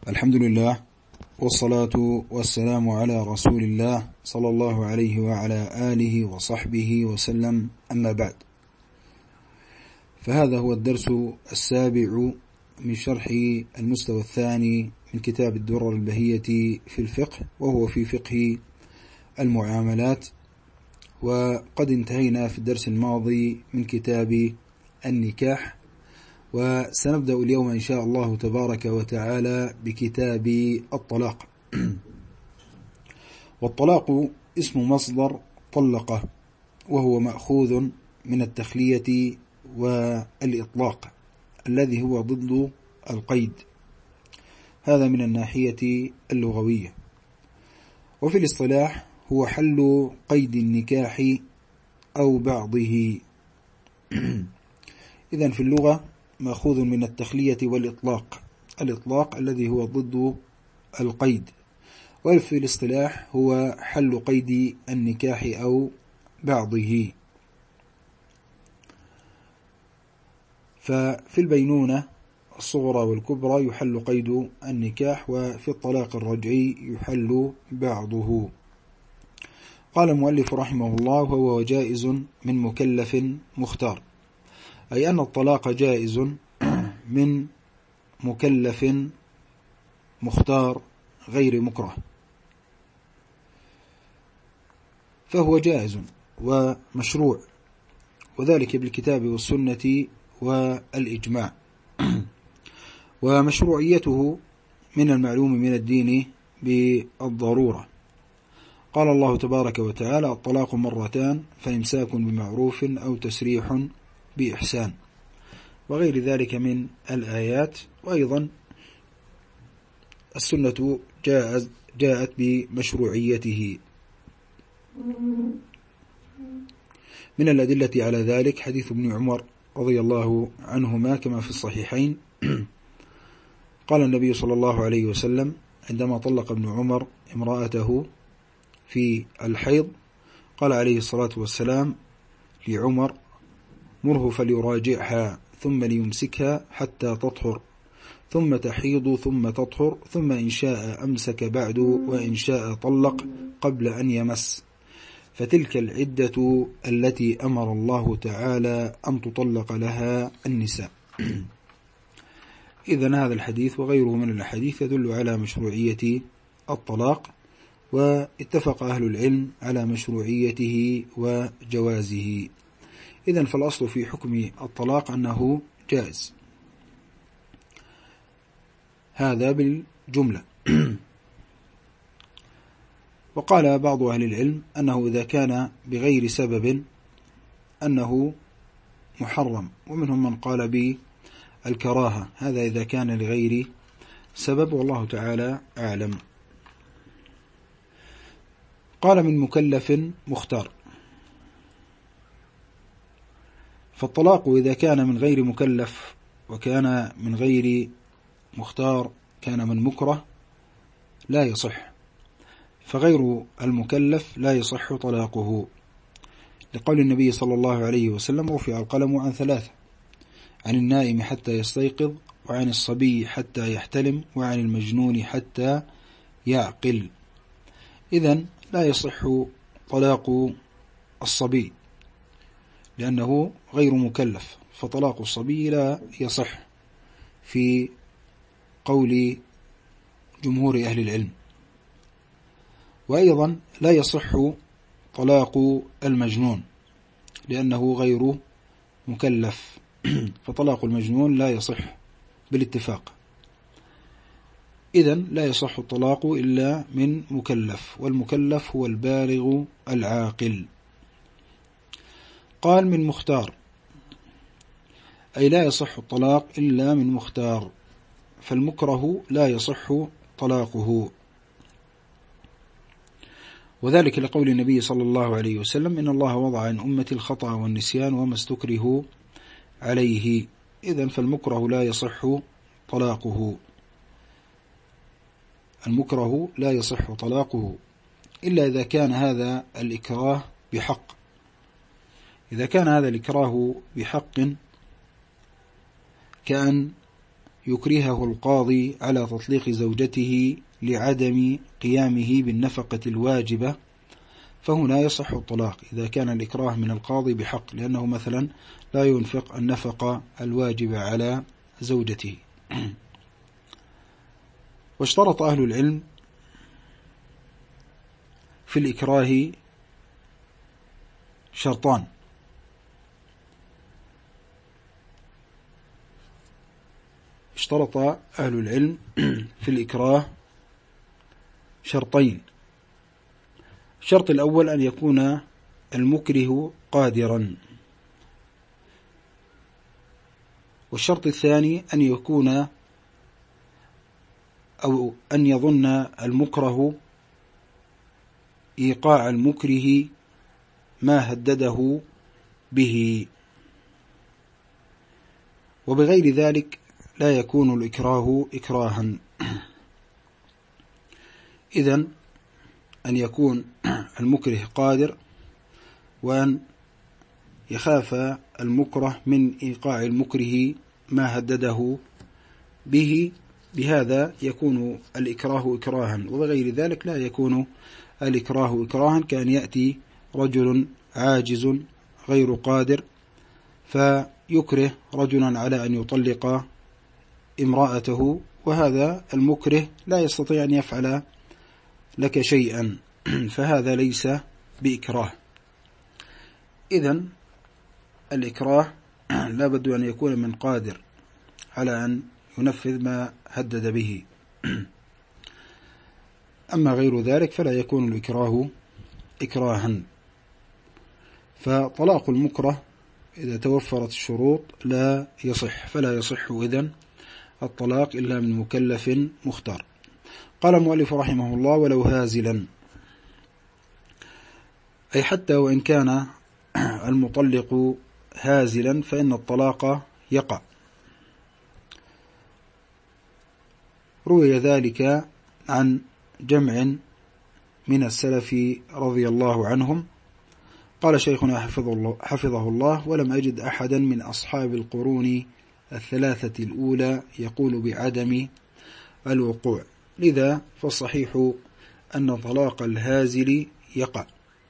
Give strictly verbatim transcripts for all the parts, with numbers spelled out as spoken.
الحمد لله والصلاة والسلام على رسول الله صلى الله عليه وعلى آله وصحبه وسلم، أما بعد، فهذا هو الدرس السابع من شرح المستوى الثاني من كتاب الدرر البهية في الفقه، وهو في فقه المعاملات. وقد انتهينا في الدرس الماضي من كتاب النكاح، وسنبدأ اليوم إن شاء الله تبارك وتعالى بكتاب الطلاق. والطلاق اسم مصدر طلقه، وهو مأخوذ من التخلية والإطلاق الذي هو ضد القيد، هذا من الناحية اللغوية. وفي الاصطلاح هو حل قيد النكاح أو بعضه. إذن في اللغة مأخوذ من التخلية والإطلاق، الإطلاق الذي هو ضد القيد، وفي الاصطلاح هو حل قيد النكاح أو بعضه. ففي البينونة الصغرى والكبرى يحل قيد النكاح، وفي الطلاق الرجعي يحل بعضه. قال المؤلف رحمه الله: وهو جائز من مكلف مختار، أي أن الطلاق جائز من مكلف مختار غير مكره، فهو جائز ومشروع، وذلك بالكتاب والسنة والإجماع. ومشروعيته من المعلوم من الدين بالضرورة. قال الله تبارك وتعالى: الطلاق مرتان فإمساك بمعروف أو تسريح بإحسان، وغير ذلك من الآيات. وأيضا السنة جاءت بمشروعيته. من الأدلة على ذلك حديث ابن عمر رضي الله عنهما كما في الصحيحين. قال النبي صلى الله عليه وسلم عندما طلق ابن عمر امرأته في الحيض، قال عليه الصلاة والسلام لعمر: مره فليراجعها ثم ليمسكها حتى تطهر، ثم تحيض ثم تطهر، ثم إن شاء أمسك بعد وإن شاء طلق قبل أن يمس، فتلك العدة التي أمر الله تعالى أن تطلق لها النساء. إذن هذا الحديث وغيره من الحديث يدل على مشروعية الطلاق، واتفق أهل العلم على مشروعيته وجوازه. إذن فالأصل في حكم الطلاق أنه جائز، هذا بالجملة. وقال بعض أهل العلم أنه إذا كان بغير سبب أنه محرم، ومنهم من قال بالكراهة، هذا إذا كان لغير سبب، والله تعالى أعلم. قال: من مكلف مختار. فالطلاق إذا كان من غير مكلف وكان من غير مختار، كان من مكره، لا يصح، فغير المكلف لا يصح طلاقه، لقول النبي صلى الله عليه وسلم: رفع القلم عن ثلاثة: عن النائم حتى يستيقظ، وعن الصبي حتى يحتلم، وعن المجنون حتى يعقل. إذن لا يصح طلاق الصبي لأنه غير مكلف، فطلاق الصبي لا يصح في قول جمهور أهل العلم. وأيضا لا يصح طلاق المجنون لأنه غير مكلف، فطلاق المجنون لا يصح بالاتفاق. إذن لا يصح الطلاق إلا من مكلف، والمكلف هو البالغ العاقل. قال: من مختار، أي لا يصح الطلاق إلا من مختار، فالمكره لا يصح طلاقه، وذلك لقول النبي صلى الله عليه وسلم: إن الله وضع عن أمتي الخطأ والنسيان وما استكره عليه. إذن فالمكره لا يصح طلاقه، المكره لا يصح طلاقه إلا إذا كان هذا الإكراه بحق. إذا كان هذا الإكراه بحق كأن يكرهه القاضي على تطليق زوجته لعدم قيامه بالنفقة الواجبة، فهنا يصح الطلاق إذا كان الإكراه من القاضي بحق، لأنه مثلا لا ينفق النفقة الواجبة على زوجته. واشترط أهل العلم في الإكراه شرطان: اشترط أهل العلم في الإكراه شرطين. الشرط الأول أن يكون المكره قادرا، والشرط الثاني أن يكون أو أن يظن المكره إيقاع المكره ما هدده به، وبغير ذلك لا يكون الإكراه إكراها. إذن أن يكون المكره قادر، وأن يخاف المكره من إيقاع المكره ما هدده به، بهذا يكون الإكراه إكراها. وبغير ذلك لا يكون الإكراه إكراها، كان يأتي رجل عاجز غير قادر فيكره رجلا على أن يطلق امرأته، وهذا المكره لا يستطيع أن يفعل لك شيئا، فهذا ليس بإكراه. إذن الإكراه لا بد أن يكون من قادر على أن ينفذ ما هدد به، أما غير ذلك فلا يكون الإكراه إكراها. فطلاق المكره إذا توفرت الشروط لا يصح، فلا يصح إذن الطلاق إلا من مكلف مختار. قال المؤلف رحمه الله: ولو هازلا، أي حتى وإن كان المطلق هازلا فإن الطلاق يقع. روي ذلك عن جمع من السلف رضي الله عنهم. قال شيخنا حفظه الله, حفظه الله: ولم أجد أحدا من أصحاب القرون الثلاثة الأولى يقول بعدم الوقوع، لذا فالصحيح أن طلاق الهازل يقع.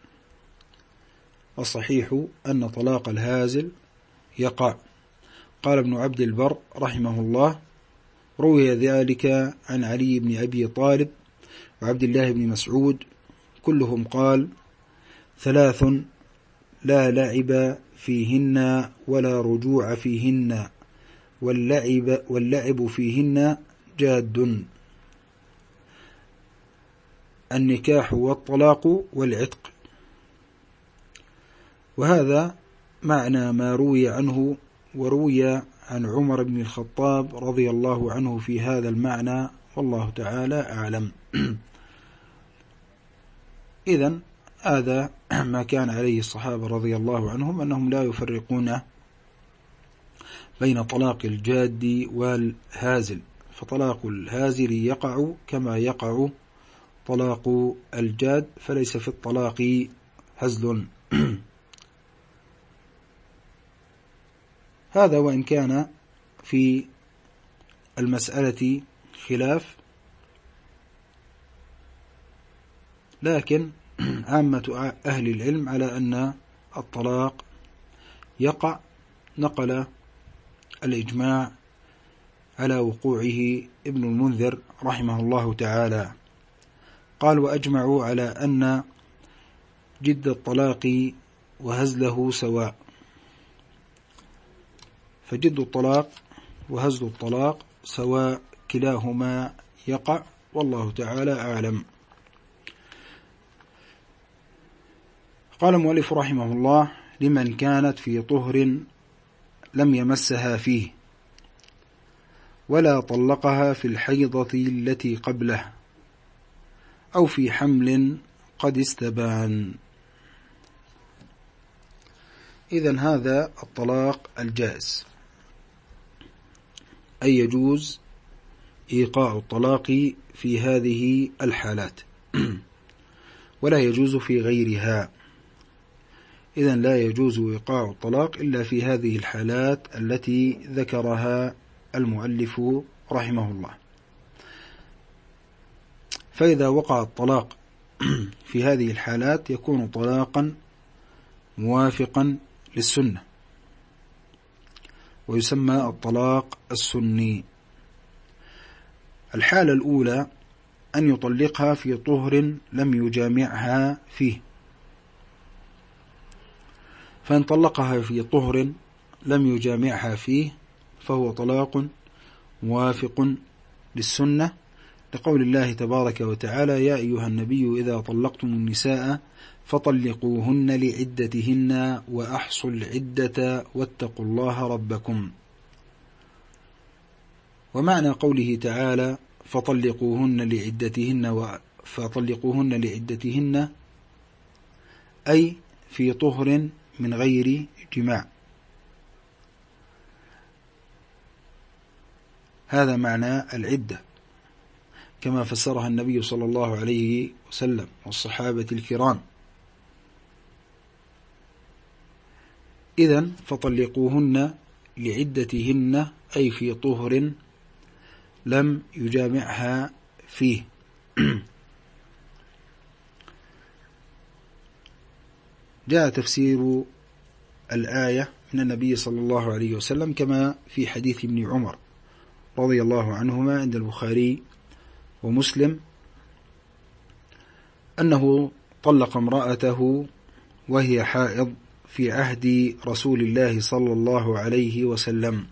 الصحيح أن طلاق الهازل يقع. قال ابن عبد البر رحمه الله: روي ذلك عن علي بن أبي طالب وعبد الله بن مسعود، كلهم قال: ثلاث لا لعب فيهن ولا رجوع فيهن، واللعب, واللعب فيهن جاد: النكاح والطلاق والعتق. وهذا معنى ما روي عنه، وروي عن عمر بن الخطاب رضي الله عنه في هذا المعنى، والله تعالى أعلم. إذن هذا ما كان عليه الصحابة رضي الله عنهم، أنهم لا يفرقون بين طلاق الجاد والهازل، فطلاق الهازل يقع كما يقع طلاق الجاد، فليس في الطلاق هزل. هذا وإن كان في المسألة خلاف، لكن عامة أهل العلم على أن الطلاق يقع. نقل الإجماع على وقوعه ابن المنذر رحمه الله تعالى، قال: وأجمعوا على أن جد الطلاق وهزله سواء. فجد الطلاق وهزل الطلاق سواء، كلاهما يقع، والله تعالى أعلم. قال المؤلف رحمه الله: لمن كانت في طهر لم يمسها فيه، ولا طلقها في الحيضة التي قبله، أو في حمل قد استبان. إذن هذا الطلاق الجائز، أي يجوز إيقاع الطلاق في هذه الحالات، ولا يجوز في غيرها. إذن لا يجوز إيقاع الطلاق إلا في هذه الحالات التي ذكرها المؤلف رحمه الله. فإذا وقع الطلاق في هذه الحالات يكون طلاقا موافقا للسنة، ويسمى الطلاق السني. الحالة الأولى أن يطلقها في طهر لم يجامعها فيه، فإن طلقها في طهر لم يجامعها فيه فهو طلاق موافق للسنة، لقول الله تبارك وتعالى: يا أيها النبي إذا طلقتم النساء فطلقوهن لعدتهن وأحصوا العدة واتقوا الله ربكم. ومعنى قوله تعالى فطلقوهن لعدتهن فطلقوهن لعدتهن أي في طهر من غير جماع، هذا معنى العدة كما فسرها النبي صلى الله عليه وسلم والصحابة الكرام. إذن فطلقوهن لعدتهن أي في طهر لم يجامعها فيه. جاء تفسير الآية من النبي صلى الله عليه وسلم كما في حديث ابن عمر رضي الله عنهما عند البخاري ومسلم أنه طلق امرأته وهي حائض في عهد رسول الله صلى الله عليه وسلم،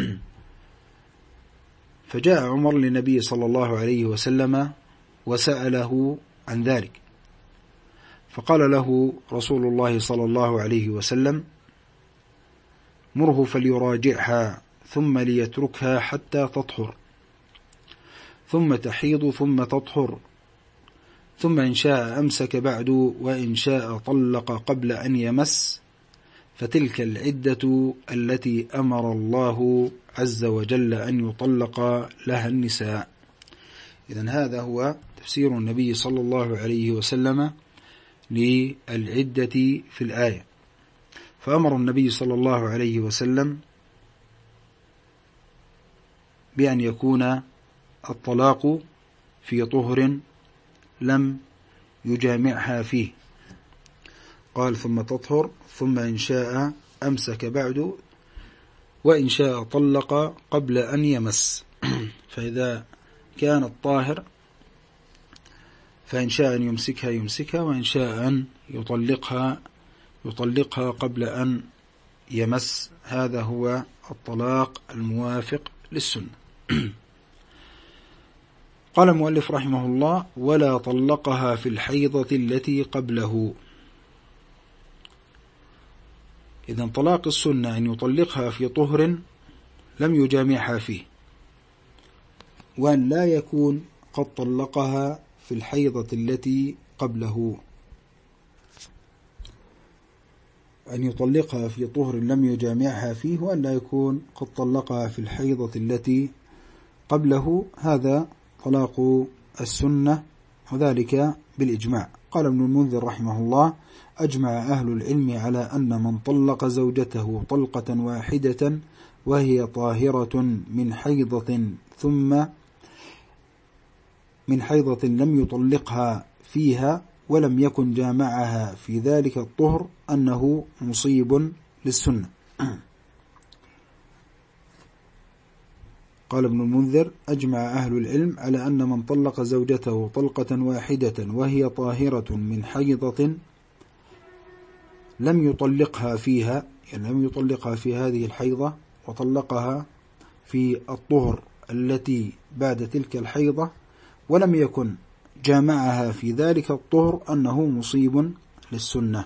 فجاء عمر للنبي صلى الله عليه وسلم وسأله عن ذلك، فقال له رسول الله صلى الله عليه وسلم: مره فليراجعها ثم ليتركها حتى تطهر، ثم تحيض ثم تطهر، ثم إن شاء أمسك بعد وإن شاء طلق قبل أن يمس، فتلك العدة التي أمر الله عز وجل أن يطلق لها النساء. إذن هذا هو تفسير النبي صلى الله عليه وسلم للعدة في الآية. فأمر النبي صلى الله عليه وسلم بأن يكون الطلاق في طهر لم يجامعها فيه، قال ثم تطهر، ثم إن شاء أمسك بعد وإن شاء طلق قبل أن يمس. فإذا كان الطاهر فإن شاء أن يمسكها يمسكها، وإن شاء أن يطلقها يطلقها قبل أن يمس. هذا هو الطلاق الموافق للسنة. قال المؤلف رحمه الله: ولا طلقها في الحيضة التي قبله. إذن طلاق السنة أن يطلقها في طهر لم يجامعها فيه، وأن لا يكون قد طلقها في الحيضة التي قبله. أن يطلقها في طهر لم يجامعها فيه، وأن لا يكون قد طلقها في الحيضة التي قبله، هذا طلاق السنة، وذلك بالإجماع. قال ابن المنذر رحمه الله: أجمع أهل العلم على أن من طلق زوجته طلقة واحدة وهي طاهرة من حيضة ثم من حيضة لم يطلقها فيها ولم يكن جامعها في ذلك الطهر أنه مصيب للسنة. قال ابن المنذر: أجمع أهل العلم على أن من طلق زوجته طلقة واحدة وهي طاهرة من حيضة لم يطلقها فيها، يعني لم يطلقها في هذه الحيضة وطلقها في الطهر التي بعد تلك الحيضة ولم يكن جامعها في ذلك الطهر أنه مصيب للسنة.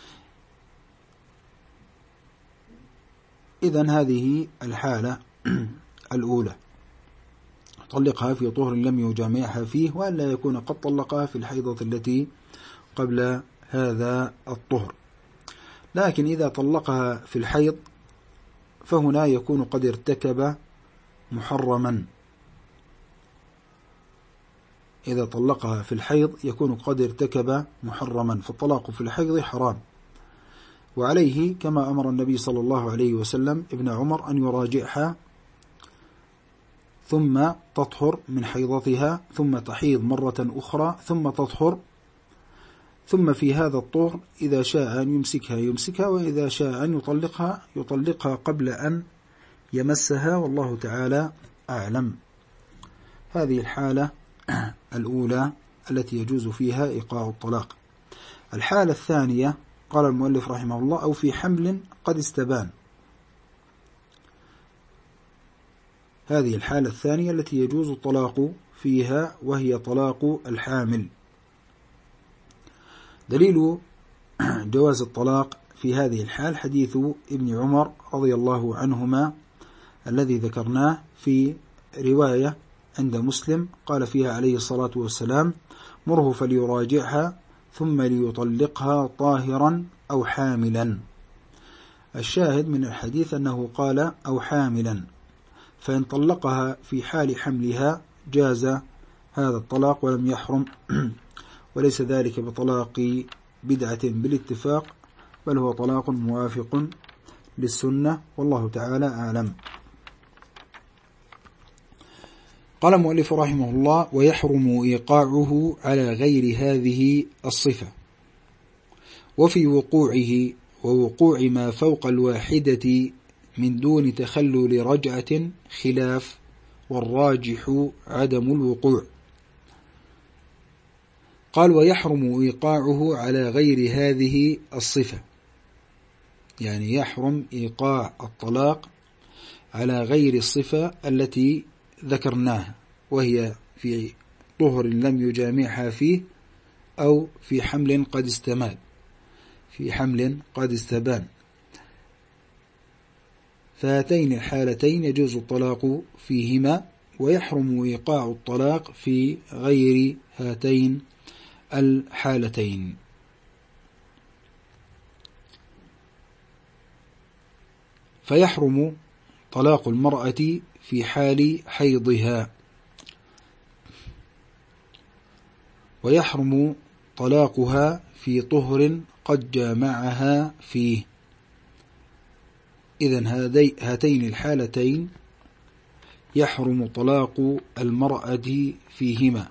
إذن هذه الحالة الأولى، طلقها في طهر لم يجامعها فيه، وأن لا يكون قد طلقها في الحيضة التي قبل هذا الطهر. لكن إذا طلقها في الحيض فهنا يكون قد ارتكب محرما. إذا طلقها في الحيض يكون قد ارتكب محرما، فالطلاق في الحيض حرام، وعليه كما أمر النبي صلى الله عليه وسلم ابن عمر أن يراجعها ثم تطهر من حيضتها ثم تحيض مرة أخرى ثم تطهر، ثم في هذا الطهر إذا شاء أن يمسكها يمسكها، وإذا شاء أن يطلقها يطلقها قبل أن يمسها، والله تعالى أعلم. هذه الحالة الأولى التي يجوز فيها إيقاع الطلاق. الحالة الثانية قال المؤلف رحمه الله: أو في حمل قد استبان. هذه الحالة الثانية التي يجوز الطلاق فيها، وهي طلاق الحامل. دليل جواز الطلاق في هذه الحال حديث ابن عمر رضي الله عنهما الذي ذكرناه في رواية عند مسلم، قال فيها عليه الصلاة والسلام: مره فليراجعها ثم ليطلقها طاهرا أو حاملا. الشاهد من الحديث أنه قال أو حاملا، فإن طلقها في حال حملها جاز هذا الطلاق ولم يحرم، وليس ذلك بطلاق بدعة بالاتفاق، بل هو طلاق موافق للسنة، والله تعالى أعلم. قال المؤلف رحمه الله: ويحرم إيقاعه على غير هذه الصفة، وفي وقوعه ووقوع ما فوق الواحدة من دون تخلل رجعة خلاف، والراجح عدم الوقوع. قال: ويحرم إيقاعه على غير هذه الصفة، يعني يحرم إيقاع الطلاق على غير الصفة التي ذكرناها، وهي في طهر لم يجامعها فيه، أو في حمل قد استمال في حمل قد استبان. فهاتين الحالتين يجوز الطلاق فيهما، ويحرم إيقاع الطلاق في غير هاتين الحالتين. فيحرم طلاق المرأة في حال حيضها، ويحرم طلاقها في طهر قد جامعها فيه. إذن هاتين الحالتين يحرم طلاق المرأة فيهما،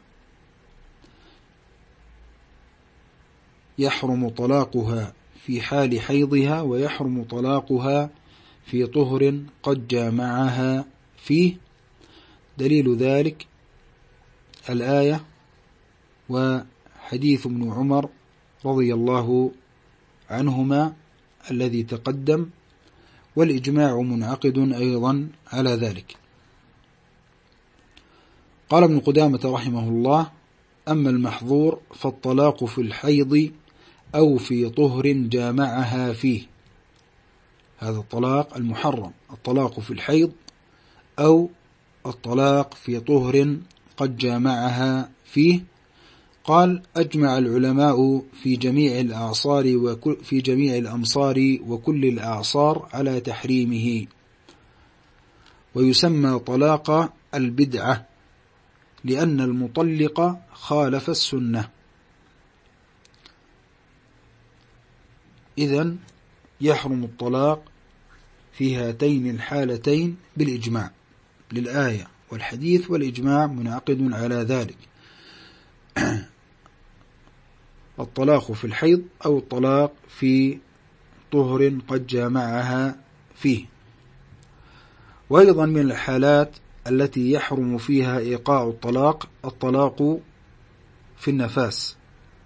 يحرم طلاقها في حال حيضها، ويحرم طلاقها في طهر قد جامعها فيه. دليل ذلك الآية وحديث ابن عمر رضي الله عنهما الذي تقدم، والإجماع منعقد أيضا على ذلك. قال ابن قدامة رحمه الله: أما المحظور فالطلاق في الحيض أو في طهر جامعها فيه. هذا الطلاق المحرم، الطلاق في الحيض أو الطلاق في طهر قد جامعها فيه. قال: أجمع العلماء في جميع الأعصار وفي جميع الأمصار وكل الأعصار على تحريمه، ويسمى طلاق البدعة، لأن المطلق خالف السنة. إذن يحرم الطلاق في هاتين الحالتين بالإجماع للآية والحديث، والإجماع منعقد على ذلك: الطلاق في الحيض أو الطلاق في طهر قد جامعها فيه. وأيضا من الحالات التي يحرم فيها إيقاع الطلاق الطلاق في النفاس.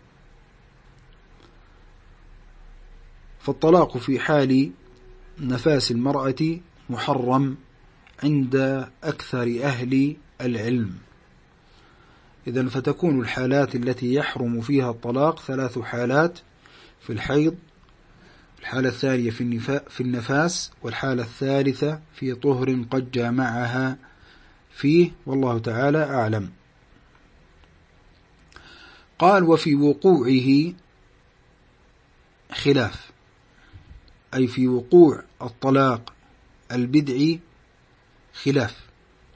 فالطلاق في حال نفاس المرأة محرم عند أكثر أهل العلم. إذن فتكون الحالات التي يحرم فيها الطلاق ثلاث حالات: في الحيض، الحالة الثانية في النفاس، والحالة الثالثة في طهر قد جامعها فيه، والله تعالى أعلم. قال: وفي وقوعه خلاف، أي في وقوع الطلاق البدعي خلاف.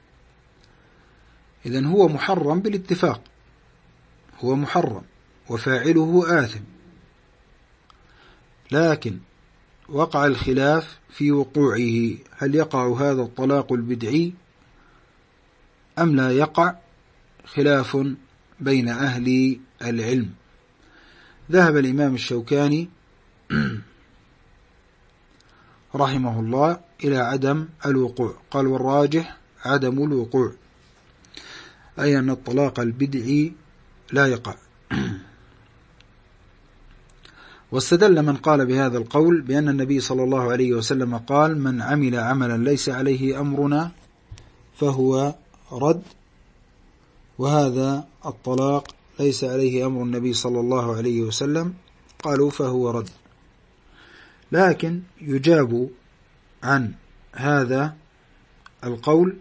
إذن هو محرم بالاتفاق، هو محرم وفاعله آثم، لكن وقع الخلاف في وقوعه: هل يقع هذا الطلاق البدعي أم لا يقع خلاف بين أهل العلم. ذهب الإمام الشوكاني رحمه الله إلى عدم الوقوع، قال والراجح عدم الوقوع، أي أن الطلاق البدعي لا يقع. واستدل من قال بهذا القول بأن النبي صلى الله عليه وسلم قال من عمل عملا ليس عليه أمرنا فهو رد، وهذا الطلاق ليس عليه أمر النبي صلى الله عليه وسلم، قالوا فهو رد. لكن يجاب عن هذا القول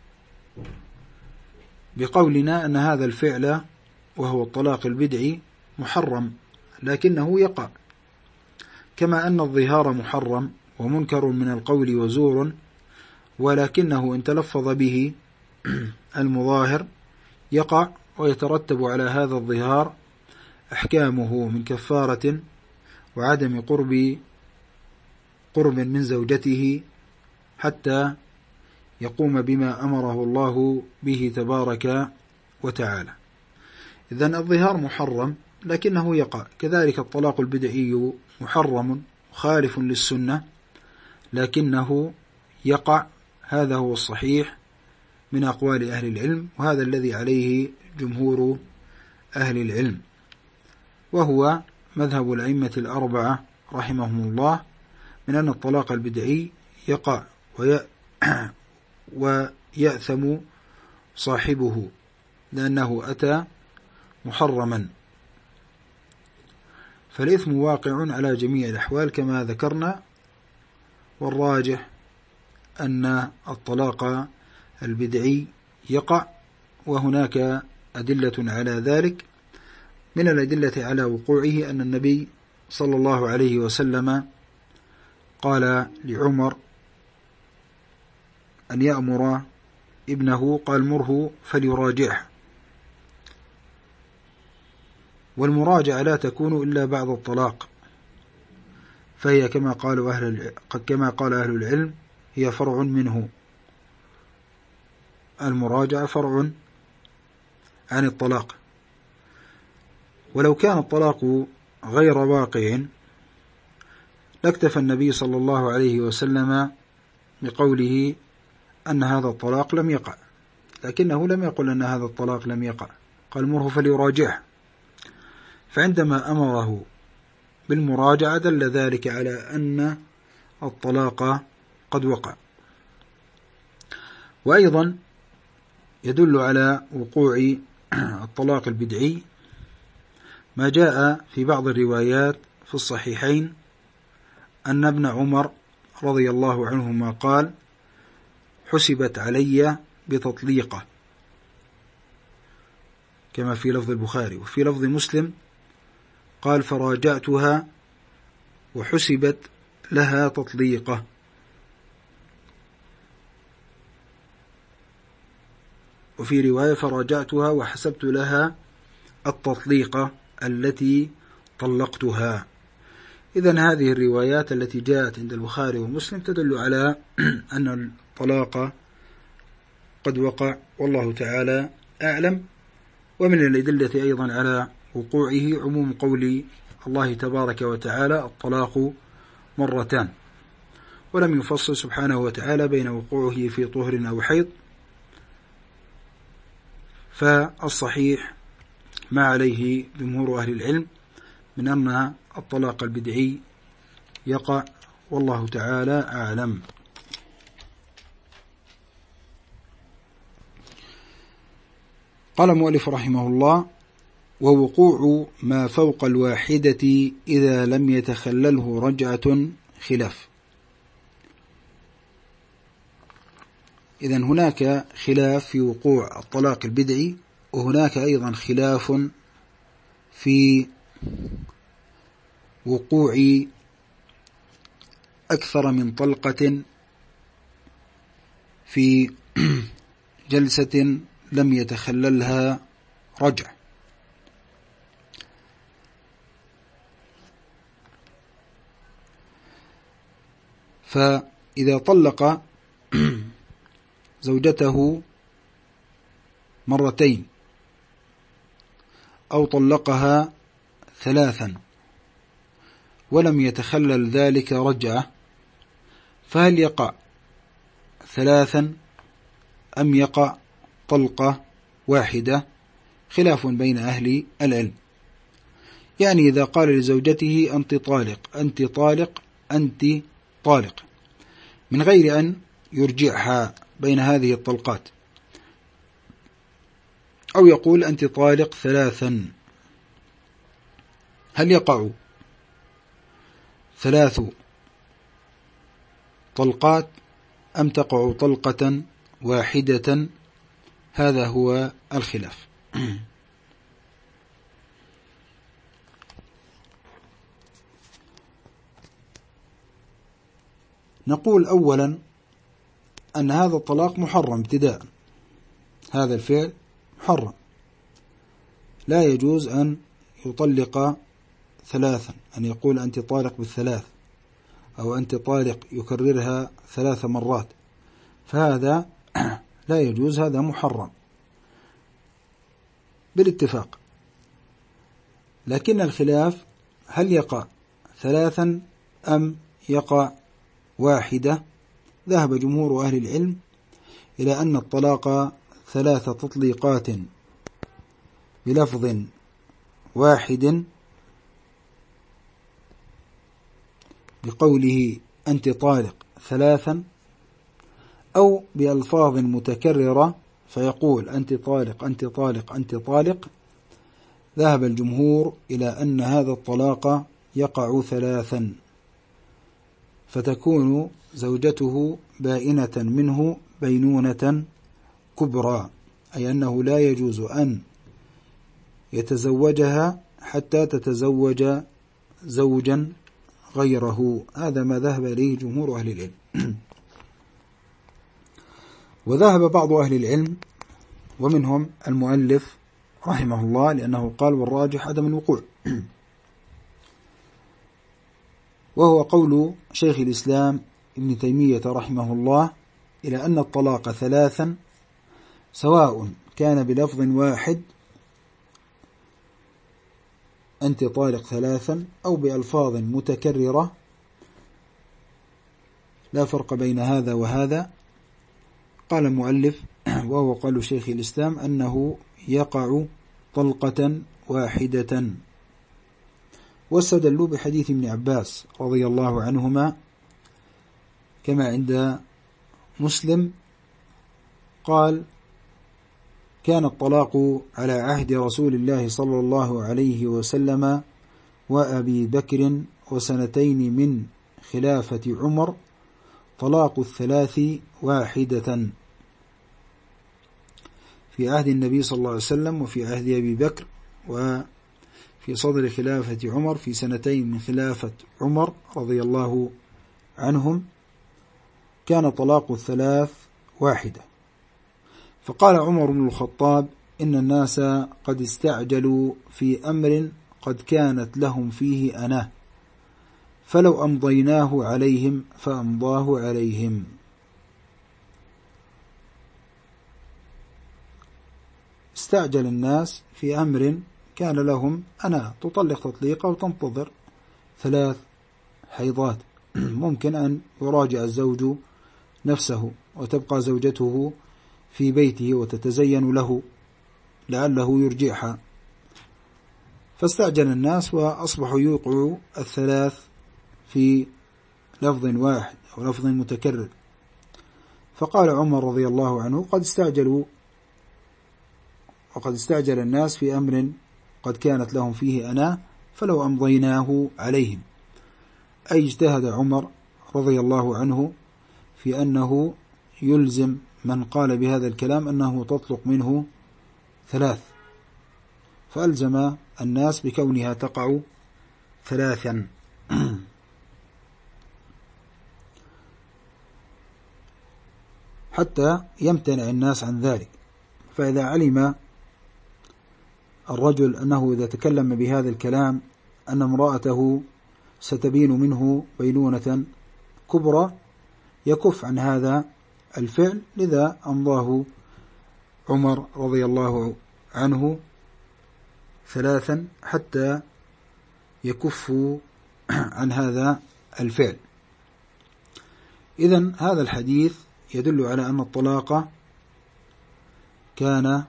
بقولنا أن هذا الفعل وهو الطلاق البدعي محرم لكنه يقع، كما أن الظهار محرم ومنكر من القول وزور، ولكنه إن تلفظ به المظاهر يقع ويترتب على هذا الظهار أحكامه من كفارة وعدم قرب قرب من زوجته حتى يقوم بما أمره الله به تبارك وتعالى. إذن الظهار محرم لكنه يقع، كذلك الطلاق البدعي محرم مخالف للسنة لكنه يقع. هذا هو الصحيح من أقوال أهل العلم، وهذا الذي عليه جمهور أهل العلم، وهو مذهب الأئمة الأربعة رحمهم الله، من أن الطلاق البدعي يقع ويأثم صاحبه لأنه أتى محرما، فالإثم واقع على جميع الأحوال كما ذكرنا. والراجح أن الطلاق البدعي يقع، وهناك أدلة على ذلك. من الأدلة على وقوعه أن النبي صلى الله عليه وسلم قال لعمر أن يأمر ابنه، قال مره فليراجعه، والمراجعة لا تكون إلا بعد الطلاق، فهي كما قال أهل كما قال أهل العلم هي فرع منه، المراجعة فرع عن الطلاق. ولو كان الطلاق غير واقع لاكتفى النبي صلى الله عليه وسلم بقوله أن هذا الطلاق لم يقع، لكنه لم يقل أن هذا الطلاق لم يقع، قال مره فليراجعه، فعندما أمره بالمراجعة دل ذلك على أن الطلاق قد وقع. وأيضا يدل على وقوع الطلاق البدعي ما جاء في بعض الروايات في الصحيحين أن ابن عمر رضي الله عنهما قال حسبت علي بتطليقة، كما في لفظ البخاري، وفي لفظ مسلم قال فراجعتها وحسبت لها تطليقة. وفي رواية فراجعتها وحسبت لها التطليقة التي طلقتها. إذن هذه الروايات التي جاءت عند البخاري ومسلم تدل على أن الطلاق قد وقع، والله تعالى أعلم. ومن الأدلة أيضا على وقوعه عموم قول الله تبارك وتعالى الطلاق مرتان، ولم يفصل سبحانه وتعالى بين وقوعه في طهر أو حيض، فالصحيح ما عليه جمهور أهل العلم من أن الطلاق البدعي يقع، والله تعالى أعلم. قال المؤلف رحمه الله ووقوع ما فوق الواحدة إذا لم يتخلله رجعة خلاف. إذن هناك خلاف في وقوع الطلاق البدعي، وهناك أيضا خلاف في وقوع أكثر من طلقة في جلسة لم يتخللها رجع. فإذا طلق زوجته مرتين أو طلقها ثلاثا ولم يتخلل ذلك رجعة، فهل يقع ثلاثا أم يقع طلقة واحدة؟ خلاف بين أهل العلم. يعني إذا قال لزوجته أنت طالق أنت طالق أنت طالق من غير أن يرجعها بين هذه الطلقات، أو يقول أنت طالق ثلاثا، هل يقع ثلاث طلقات أم تقع طلقة واحدة؟ هذا هو الخلاف. نقول أولا أن هذا الطلاق محرم ابتداء، هذا الفعل محرم، لا يجوز أن يطلق ثلاثا، أن يقول أنت طالق بالثلاث أو أنت طالق يكررها ثلاث مرات، فهذا لا يجوز، هذا محرم بالاتفاق. لكن الخلاف هل يقع ثلاثا أم يقع واحدة؟ ذهب جمهور أهل العلم إلى أن الطلاق ثلاث تطليقات بلفظ واحد بقوله أنت طالق ثلاثا، أو بألفاظ متكررة فيقول أنت طالق أنت طالق أنت طالق. ذهب الجمهور إلى أن هذا الطلاق يقع ثلاثا، فتكون زوجته بائنة منه بينونة كبرى، أي أنه لا يجوز أن يتزوجها حتى تتزوج زوجا غيره. هذا ما ذهب إليه جمهور أهل العلم. وذهب بعض أهل العلم ومنهم المؤلف رحمه الله، لأنه قال والراجح عدم الوقوع، وهو قول شيخ الإسلام ابن تيمية رحمه الله، إلى أن الطلاق ثلاثا سواء كان بلفظ واحد أنت طالق ثلاثا أو بألفاظ متكررة، لا فرق بين هذا وهذا. قال المؤلف وهو قول شيخ الإسلام أنه يقع طلقة واحدة، واستدلوا بحديث ابن عباس رضي الله عنهما كما عند مسلم قال كان الطلاق على عهد رسول الله صلى الله عليه وسلم وأبي بكر وسنتين من خلافة عمر طلاق الثلاث واحدة، في عهد النبي صلى الله عليه وسلم وفي عهد أبي بكر وفي صدر خلافة عمر في سنتين من خلافة عمر رضي الله عنهم كان طلاق الثلاث واحدة. فقال عمر بن الخطاب إن الناس قد استعجلوا في أمر قد كانت لهم فيه أناه، فلو أمضيناه عليهم فأمضاه عليهم. استعجل الناس في أمر كان لهم أنا، تطلق تطليقة وتنتظر ثلاث حيضات، ممكن أن يراجع الزوج نفسه وتبقى زوجته في بيته وتتزين له لعله يرجعها، فاستعجل الناس وأصبحوا يوقعوا الثلاث في لفظ واحد أو لفظ متكرر. فقال عمر رضي الله عنه قد استعجلوا وقد استعجل الناس في أمر قد كانت لهم فيه أنا، فلو أمضيناه عليهم، أي اجتهد عمر رضي الله عنه في أنه يلزم من قال بهذا الكلام أنه تطلق منه ثلاث، فألزم الناس بكونها تقع ثلاثا. حتى يمتنع الناس عن ذلك. فإذا علم الرجل أنه إذا تكلم بهذا الكلام أن امرأته ستبين منه بينونة كبرى يكف عن هذا الفعل، لذا أمضاه عمر رضي الله عنه ثلاثا حتى يكفوا عن هذا الفعل. إذن هذا الحديث يدل على أن الطلاق كان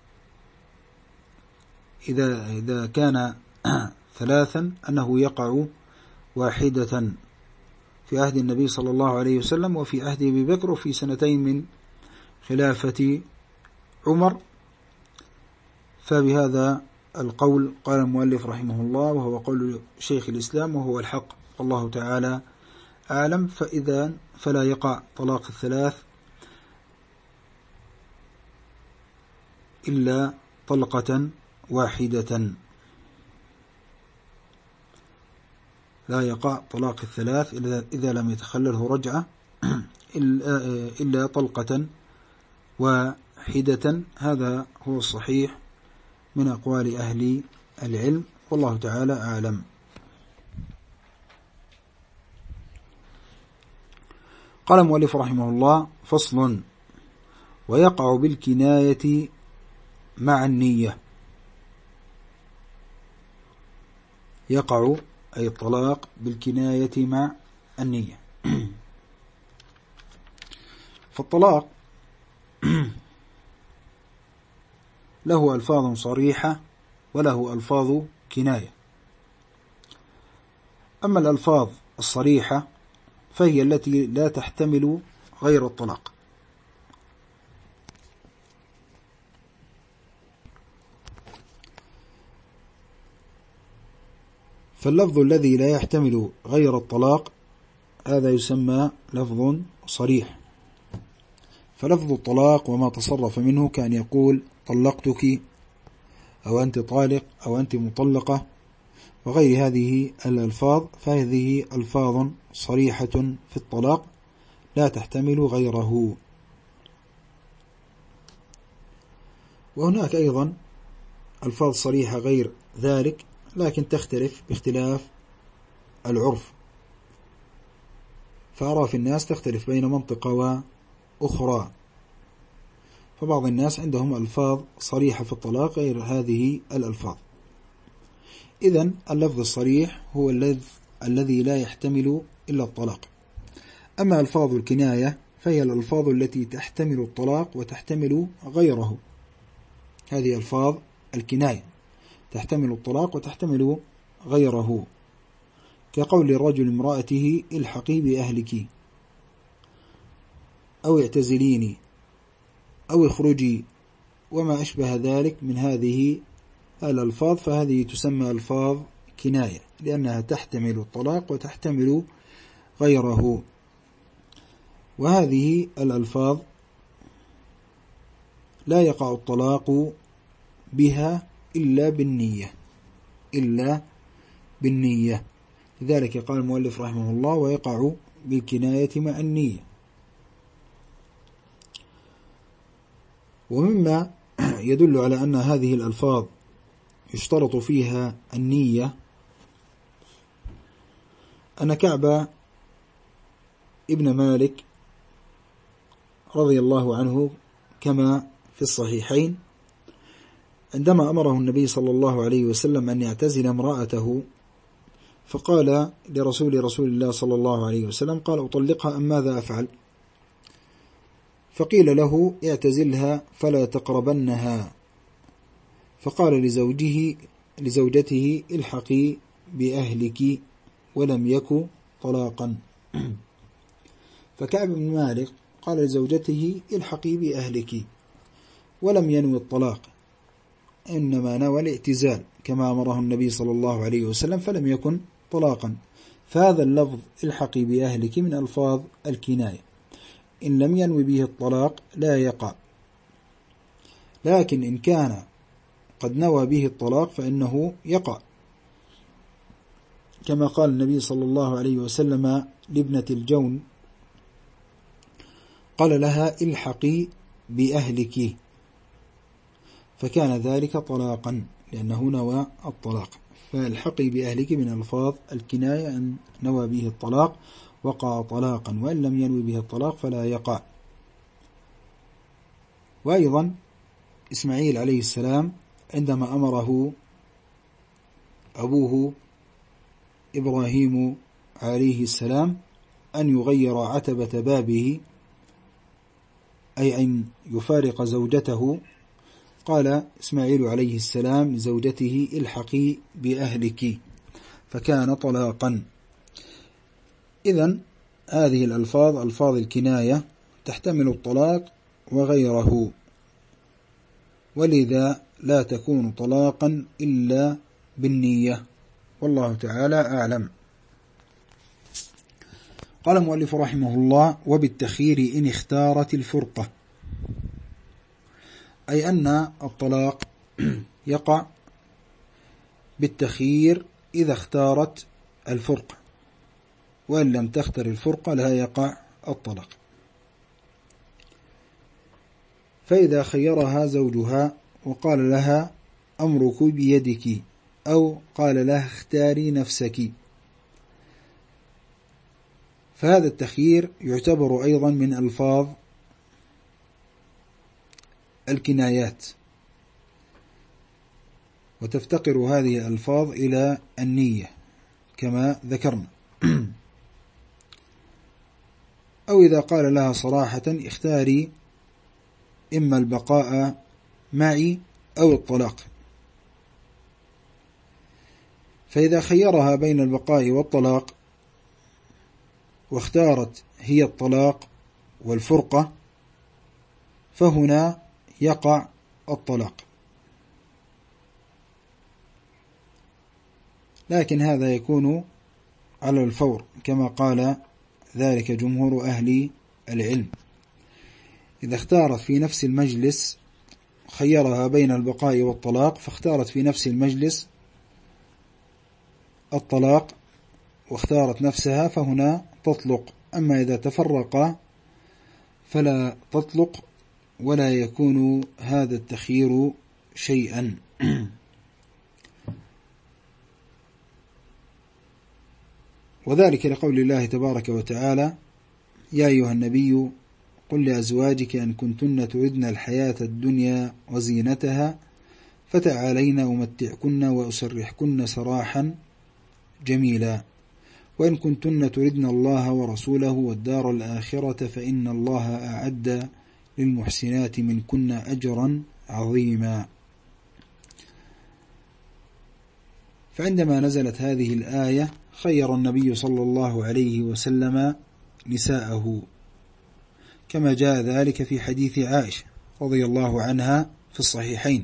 إذا إذا كان ثلاثا أنه يقع واحدة في عهد النبي صلى الله عليه وسلم وفي عهد أبي بكر وفي سنتين من خلافة عمر. فبهذا القول قال المؤلف رحمه الله، وهو قول شيخ الإسلام وهو الحق والله تعالى أعلم. فإذا فلا يقع طلاق الثلاث إلا طلقة واحدة، لا يقع طلاق الثلاث إذا لم يتخلله رجعة إلا طلقة واحدة. هذا هو الصحيح من أقوال أهل العلم والله تعالى أعلم. قال المؤلف رحمه الله: فصل: ويقع بالكناية مع النية. يقع أي الطلاق بالكناية مع النية. فالطلاق له ألفاظ صريحة وله ألفاظ كناية. أما الألفاظ الصريحة فهي التي لا تحتمل غير الطلاق، فاللفظ الذي لا يحتمل غير الطلاق هذا يسمى لفظ صريح. فلفظ الطلاق وما تصرف منه كان يقول طلقتك أو أنت طالق أو أنت مطلقة وغير هذه الألفاظ، فهذه ألفاظ صريحة في الطلاق لا تحتمل غيره. وهناك أيضا ألفاظ صريحة غير ذلك لكن تختلف باختلاف العرف، فأعراف الناس تختلف بين منطقة وأخرى، فبعض الناس عندهم ألفاظ صريحة في الطلاق غير هذه الألفاظ. إذن اللفظ الصريح هو الذي لا يحتمل إلا الطلاق. أما ألفاظ الكناية فهي الألفاظ التي تحتمل الطلاق وتحتمل غيره. هذه ألفاظ الكناية تحتمل الطلاق وتحتمل غيره، كقول الرجل امرأته الحقي بأهلك أو اعتزليني أو اخرجي وما أشبه ذلك من هذه الألفاظ، فهذه تسمى ألفاظ كناية لأنها تحتمل الطلاق وتحتمل غيره. وهذه الألفاظ لا يقع الطلاق بها إلا بالنية إلا بالنية لذلك قال المؤلف رحمه الله: ويقع بالكناية مع النية. ومما يدل على أن هذه الألفاظ يشترط فيها النية أن كعب ابن مالك رضي الله عنه كما في الصحيحين عندما أمره النبي صلى الله عليه وسلم أن يعتزل امرأته، فقال لرسول رسول الله صلى الله عليه وسلم: قال أطلقها أم ماذا أفعل؟ فقيل له: اعتزلها فلا تقربنها. فقال لزوجه لزوجته: الحقي بأهلك، ولم يك طلاقا. فكعب بن مالك قال لزوجته: الحقي بأهلك، ولم ينوي الطلاق، إنما نوى الاعتزال كما أمره النبي صلى الله عليه وسلم، فلم يكن طلاقا. فهذا اللفظ الحقي بأهلك من ألفاظ الكناية، إن لم ينوي به الطلاق لا يقع، لكن إن كان قد نوى به الطلاق فإنه يقع، كما قال النبي صلى الله عليه وسلم لابنة الجون، قال لها: الحقي بأهلك، فكان ذلك طلاقا لأنه نوى الطلاق. فالحقي بأهلك من ألفاظ الكناية، أن نوى به الطلاق وقع طلاقا، وإن لم ينوي به الطلاق فلا يقع. وأيضا إسماعيل عليه السلام عندما أمره أبوه إبراهيم عليه السلام أن يغير عتبة بابه، أي أن يفارق زوجته، قال إسماعيل عليه السلام لزوجته الحقي بأهلك، فكان طلاقا. إذن هذه الألفاظ ألفاظ الكناية تحتمل الطلاق وغيره، ولذا لا تكون طلاقا إلا بالنية، والله تعالى أعلم. قال المؤلف رحمه الله: وبالتخيير إن اختارت الفرقة، أي أن الطلاق يقع بالتخيير إذا اختارت الفرقة، وإن لم تختر الفرقة لا يقع الطلاق. فإذا خيرها زوجها وقال لها أمرك بيدك، أو قال لها اختاري نفسك، فهذا التخيير يعتبر أيضا من ألفاظ الكنايات، وتفتقر هذه الألفاظ إلى النية كما ذكرنا. أو إذا قال لها صراحة اختاري إما البقاء معي أو الطلاق، فإذا خيرها بين البقاء والطلاق واختارت هي الطلاق والفرقة، فهنا يقع الطلاق، لكن هذا يكون على الفور كما قال ذلك جمهور أهل العلم. إذا اختارت في نفس المجلس، خيرها بين البقاء والطلاق فاختارت في نفس المجلس الطلاق واختارت نفسها، فهنا تطلق. أما إذا تفرقا فلا تطلق، ولا يكون هذا التخيير شيئا. وذلك لقول الله تبارك وتعالى: يا أيها النبي قل لأزواجك إن كنتن تردن الحياة الدنيا وزينتها فتعالين أمتعكن وأسرحكن سراحا جميلا، وإن كنتن تردن الله ورسوله والدار الآخرة فإن الله أعد للمحسنات منكن أجرا عظيما. فعندما نزلت هذه الآية خير النبي صلى الله عليه وسلم نساءه، كما جاء ذلك في حديث عائشة رضي الله عنها في الصحيحين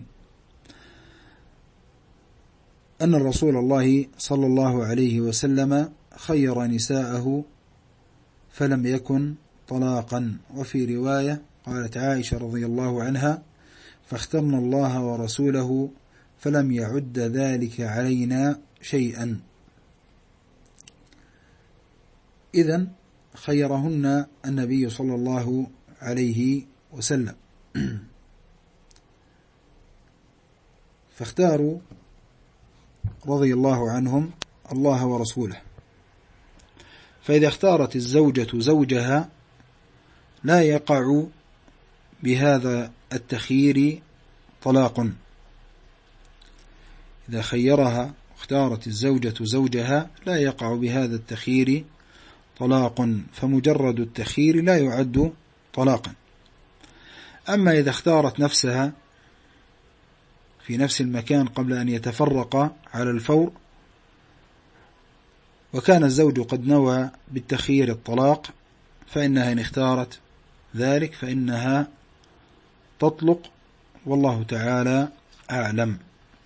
أن الرسول الله صلى الله عليه وسلم خير نساءه فلم يكن طلاقا. وفي رواية قالت عائشة رضي الله عنها: فاخترنا الله ورسوله فلم يعد ذلك علينا شيئا. إذن خيرهن النبي صلى الله عليه وسلم، فاختاروا رضي الله عنهم الله ورسوله. فإذا اختارت الزوجة زوجها لا يقع بهذا التخيير طلاق. إذا خيرها واختارت الزوجة زوجها لا يقع بهذا التخيير طلاق، فمجرد التخيير لا يعد طلاقا. أما إذا اختارت نفسها في نفس المكان قبل أن يتفرق على الفور، وكان الزوج قد نوى بالتخيير الطلاق، فإنها إن اختارت ذلك فإنها تطلق، والله تعالى أعلم.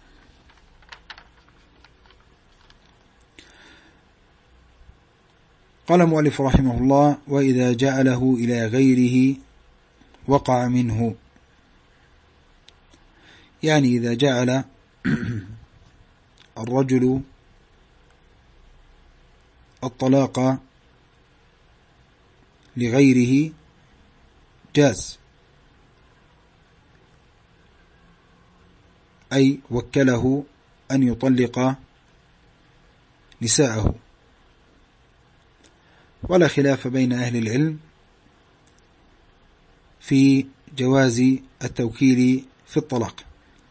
قال المؤلف رحمه الله: وإذا جعله إلى غيره وقع منه، يعني إذا جعل الرجل الطلاق لغيره جاز، أي وكله أن يطلق نساءه. ولا خلاف بين أهل العلم في جواز التوكيل في الطلاق.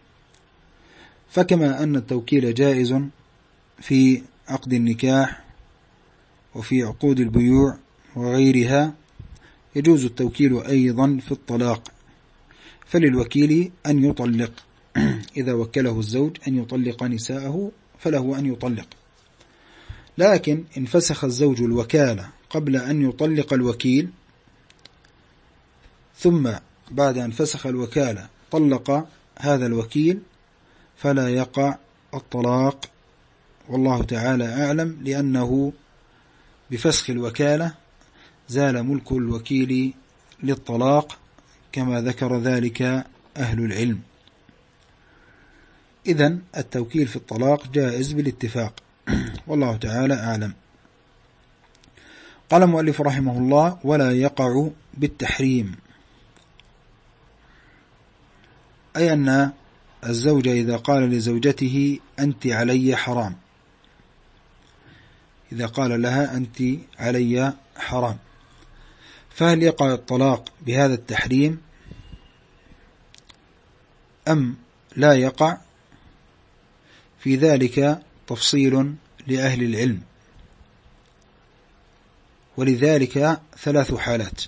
فكما أن التوكيل جائز في عقد النكاح وفي عقود البيوع وغيرها، يجوز التوكيل أيضا في الطلاق. فللوكيل أن يطلق إذا وكله الزوج أن يطلق نساءه فله أن يطلق. لكن إن فسخ الزوج الوكالة قبل أن يطلق الوكيل، ثم بعد أن فسخ الوكالة طلق هذا الوكيل، فلا يقع الطلاق، والله تعالى أعلم، لأنه بفسخ الوكالة زال ملك الوكيل للطلاق كما ذكر ذلك أهل العلم. إذن التوكيل في الطلاق جائز بالاتفاق، والله تعالى أعلم. قال المؤلف رحمه الله: ولا يقع بالتحريم، أي أن الزوج إذا قال لزوجته أنت علي حرام، إذا قال لها أنت علي حرام، فهل يقع الطلاق بهذا التحريم أم لا يقع؟ في ذلك تفصيل لأهل العلم، ولذلك ثلاث حالات.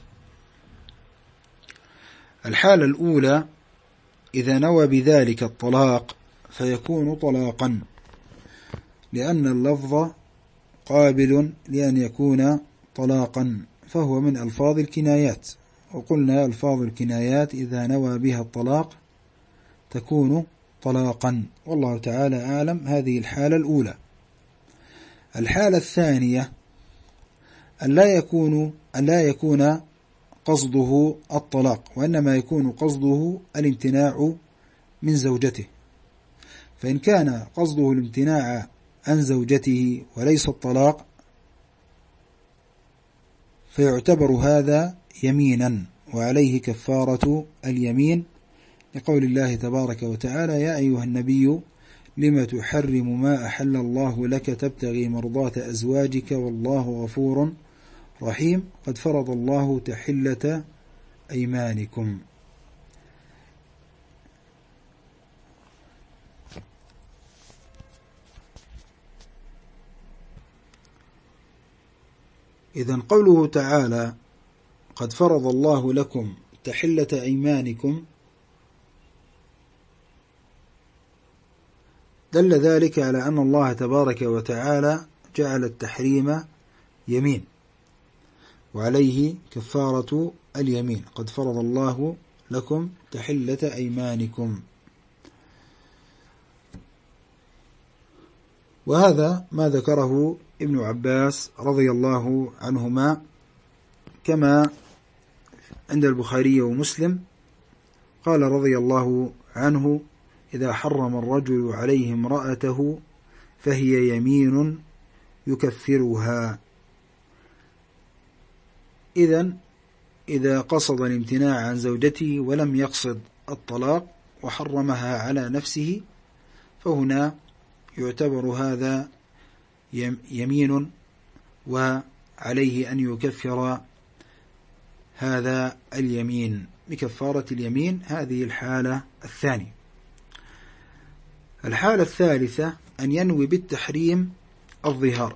الحالة الأولى: إذا نوى بذلك الطلاق فيكون طلاقا، لأن اللفظ قابل لأن يكون طلاقا، فهو من ألفاظ الكنايات، وقلنا ألفاظ الكنايات إذا نوى بها الطلاق تكون طلاقا، والله تعالى أعلم. هذه الحالة الأولى. الحالة الثانية: أن لا يكون أن لا يكون قصده الطلاق، وإنما يكون قصده الامتناع من زوجته. فإن كان قصده الامتناع عن زوجته وليس الطلاق، فيعتبر هذا يمينا، وعليه كفارة اليمين، لقول الله تبارك وتعالى: يا أيها النبي لم تحرم ما أحل الله لك تبتغي مرضات أزواجك والله غفور رحيم قد فرض الله تحلة أيمانكم. إذن قوله تعالى قد فرض الله لكم تحلة أيمانكم دل ذلك على أن الله تبارك وتعالى جعل التحريم يمين، وعليه كفارة اليمين. قد فرض الله لكم تحلة أيمانكم. وهذا ما ذكره ابن عباس رضي الله عنهما، كما عند البخاري ومسلم قال رضي الله عنه: إذا حرم الرجل عليه امرأته فهي يمين يكفرها. إذن إذا قصد الامتناع عن زوجته ولم يقصد الطلاق وحرمها على نفسه، فهنا يعتبر هذا يمين، وعليه أن يكفر هذا اليمين بكفارة اليمين. هذه الحالة الثانية. الحالة الثالثة: أن ينوي بالتحريم الظهار.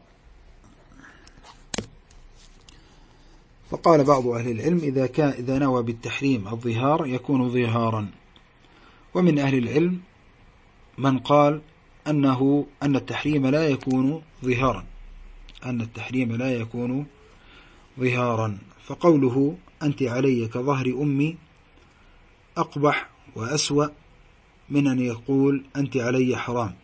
فقال بعض أهل العلم: إذا كان إذا نوى بالتحريم الظهار يكون ظهارا. ومن أهل العلم من قال أنه أن التحريم لا يكون ظهارا، أن التحريم لا يكون ظهارا. فقوله أنت علي كظهر أمي أقبح وأسوأ من أن يقول أنت علي حرام.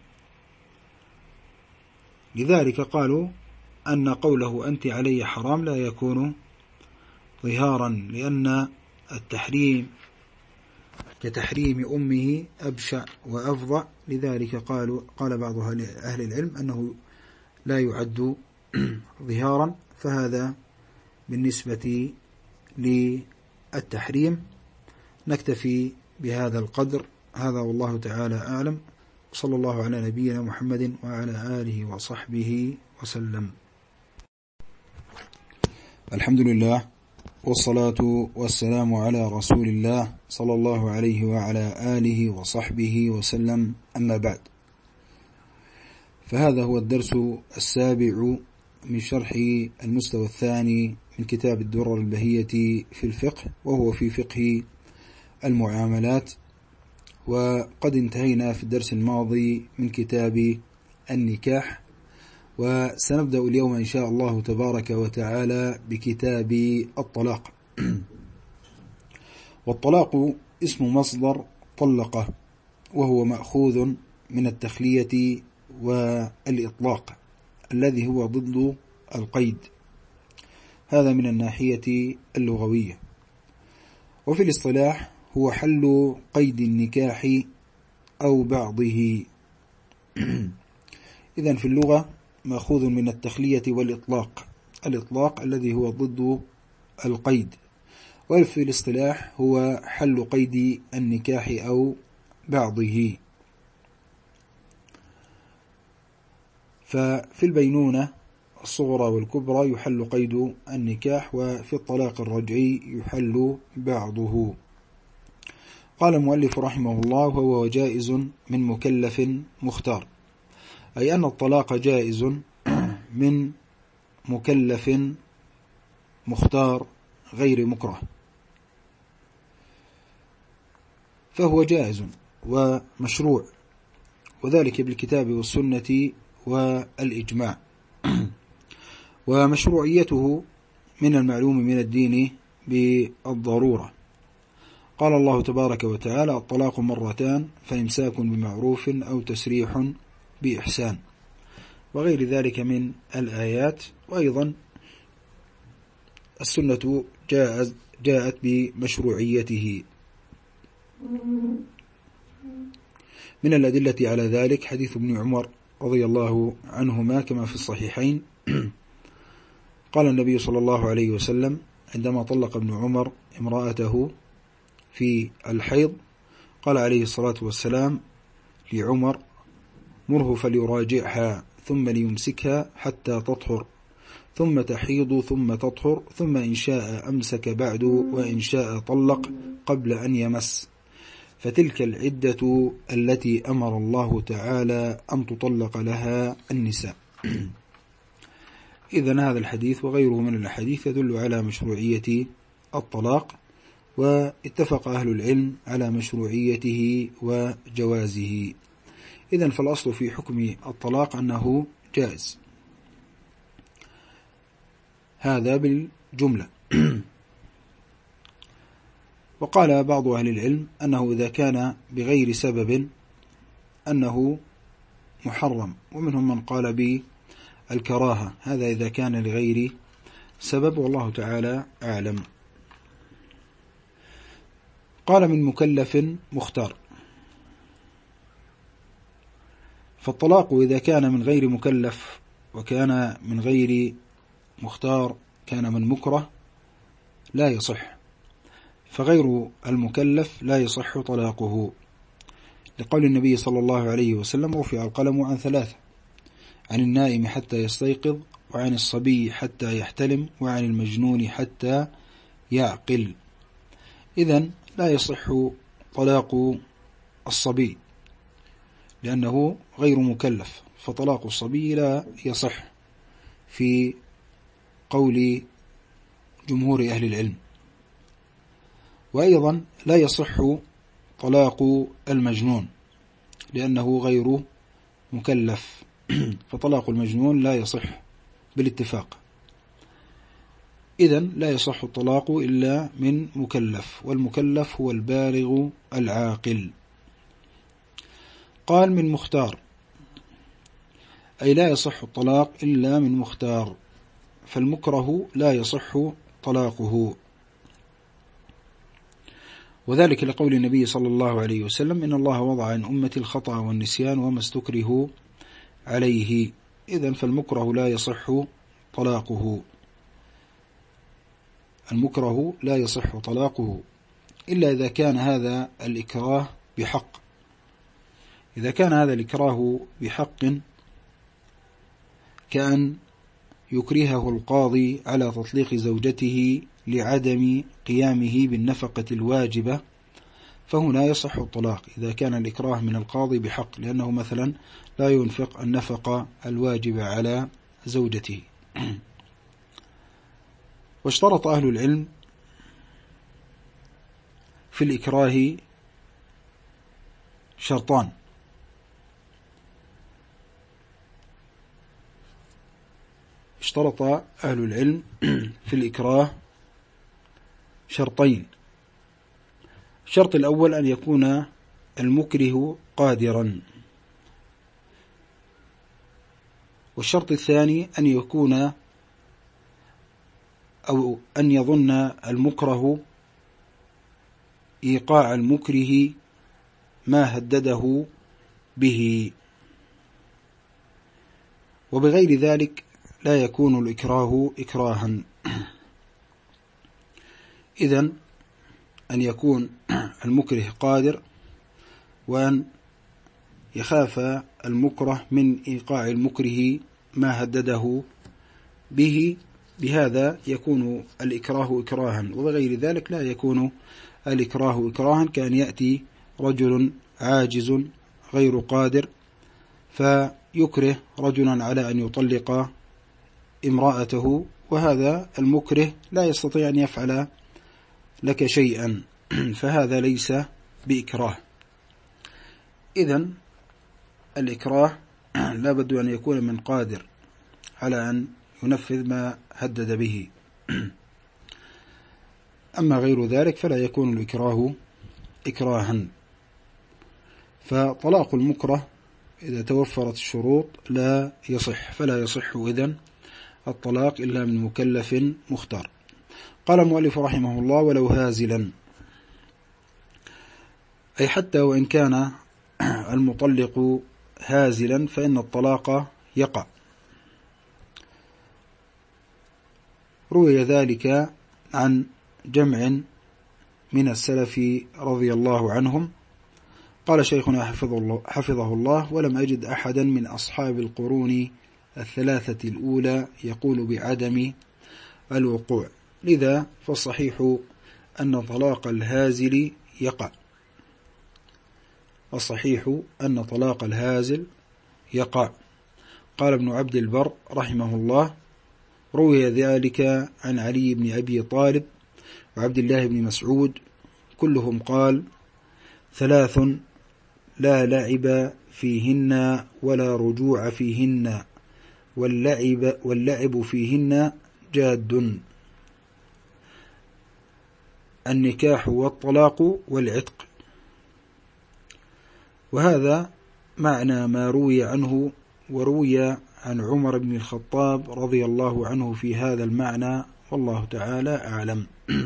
لذلك قالوا أن قوله أنت علي حرام لا يكون ظهارا، لأن التحريم كتحريم أمه أبشع وأفظع. لذلك قالوا قال بعض أهل العلم أنه لا يعد ظهارا. فهذا بالنسبة للتحريم. نكتفي بهذا القدر. هذا والله تعالى أعلم، صلى الله على نبينا محمد وعلى آله وصحبه وسلم. الحمد لله، والصلاة والسلام على رسول الله صلى الله عليه وعلى آله وصحبه وسلم، أما بعد، فهذا هو الدرس السابع من شرح المستوى الثاني من كتاب الدرر البهية في الفقه، وهو في فقه المعاملات. وقد انتهينا في الدرس الماضي من كتاب النكاح، وسنبدأ اليوم إن شاء الله تبارك وتعالى بكتاب الطلاق. والطلاق اسم مصدر طلقه، وهو مأخوذ من التخلية والإطلاق الذي هو ضد القيد، هذا من الناحية اللغوية. وفي الاصطلاح هو حل قيد النكاح أو بعضه. إذن في اللغة مأخوذ من التخلية والإطلاق، الإطلاق الذي هو ضد القيد، وفي الاصطلاح هو حل قيد النكاح أو بعضه. ففي البينونة الصغرى والكبرى يحل قيد النكاح، وفي الطلاق الرجعي يحل بعضه. قال المؤلف رحمه الله: وهو جائز من مكلف مختار، أي أن الطلاق جائز من مكلف مختار غير مكره، فهو جائز ومشروع، وذلك بالكتاب والسنة والإجماع. ومشروعيته من المعلوم من الدين بالضرورة. قال الله تبارك وتعالى: الطلاق مرتان فإمساك بمعروف أو تسريح بإحسان، وغير ذلك من الآيات. وأيضا السنة جاءت بمشروعيته. من الأدلة على ذلك حديث ابن عمر رضي الله عنهما كما في الصحيحين، قال النبي صلى الله عليه وسلم عندما طلق ابن عمر امرأته في الحيض، قال عليه الصلاة والسلام لعمر: مره فليراجعها ثم ليمسكها حتى تطهر، ثم تحيض ثم تطهر، ثم إن شاء أمسك بعد وإن شاء طلق قبل أن يمس، فتلك العدة التي أمر الله تعالى أن تطلق لها النساء. إذن هذا الحديث وغيره من الحديث يدل على مشروعية الطلاق، واتفق أهل العلم على مشروعيته وجوازه. إذن فالأصل في حكم الطلاق أنه جائز، هذا بالجملة. وقال بعض أهل العلم أنه إذا كان بغير سبب أنه محرم، ومنهم من قال بالكراهة، هذا إذا كان لغير سبب، والله تعالى أعلم. قال: من مكلف مختار. فالطلاق إذا كان من غير مكلف وكان من غير مختار كان من مكره لا يصح، فغير المكلف لا يصح طلاقه، لقول النبي صلى الله عليه وسلم: رفع القلم عن ثلاثة: عن النائم حتى يستيقظ، وعن الصبي حتى يحتلم، وعن المجنون حتى يعقل. إذن لا يصح طلاق الصبي لأنه غير مكلف، فطلاق الصبي لا يصح في قول جمهور أهل العلم. وأيضا لا يصح طلاق المجنون لأنه غير مكلف، فطلاق المجنون لا يصح بالاتفاق. إذن لا يصح الطلاق إلا من مكلف، والمكلف هو البالغ العاقل. قال: من مختار، أي لا يصح الطلاق إلا من مختار، فالمكره لا يصح طلاقه، وذلك لقول النبي صلى الله عليه وسلم: إن الله وضع عن أمتي الخطأ والنسيان وما استكره عليه. إذن فالمكره لا يصح طلاقه، المكره لا يصح طلاقه إلا إذا كان هذا الإكراه بحق. إذا كان هذا الإكراه بحق كأن يكرهه القاضي على تطليق زوجته لعدم قيامه بالنفقة الواجبة فهنا يصح الطلاق إذا كان الإكراه من القاضي بحق، لأنه مثلا لا ينفق النفقة الواجبة على زوجته. واشترط أهل العلم في الإكراه شرطان: اشترط أهل العلم في الإكراه شرطين. الشرط الأول أن يكون المكره قادرا، والشرط الثاني أن يكون أو أن يظن المكره إيقاع المكره ما هدده به، وبغير ذلك لا يكون الإكراه إكراها. إذن أن يكون المكره قادر، وأن يخاف المكره من إيقاع المكره ما هدده به، بهذا يكون الإكراه إكراها. وبغير ذلك لا يكون الإكراه إكراها، كأن يأتي رجل عاجز غير قادر فيكره رجلا على أن يطلق امرأته، وهذا المكره لا يستطيع أن يفعل لك شيئا، فهذا ليس بإكراه. إذن الإكراه لا بد أن يكون من قادر على أن ينفذ ما هدد به، أما غير ذلك فلا يكون الإكراه إكراها. فطلاق المكره إذا توفرت الشروط لا يصح، فلا يصح إذن الطلاق إلا من مكلف مختار. قال المؤلف رحمه الله: ولو هازلا، أي حتى وإن كان المطلق هازلا فإن الطلاق يقع. روي ذلك عن جمع من السلف رضي الله عنهم. قال شيخنا حفظه الله, حفظه الله: ولم أجد أحدا من أصحاب القرون الثلاثة الأولى يقول بعدم الوقوع، لذا فالصحيح أن طلاق الهازل يقع. الصحيح أن طلاق الهازل يقع. قال ابن عبد البر رحمه الله: روي ذلك عن علي بن أبي طالب وعبد الله بن مسعود، كلهم قال: ثلاث لا لعب فيهن ولا رجوع فيهن، واللعب, واللعب فيهن جاد: النكاح والطلاق والعتق. وهذا معنى ما روي عنه، وروي عن عمر بن الخطاب رضي الله عنه في هذا المعنى، والله تعالى أعلم.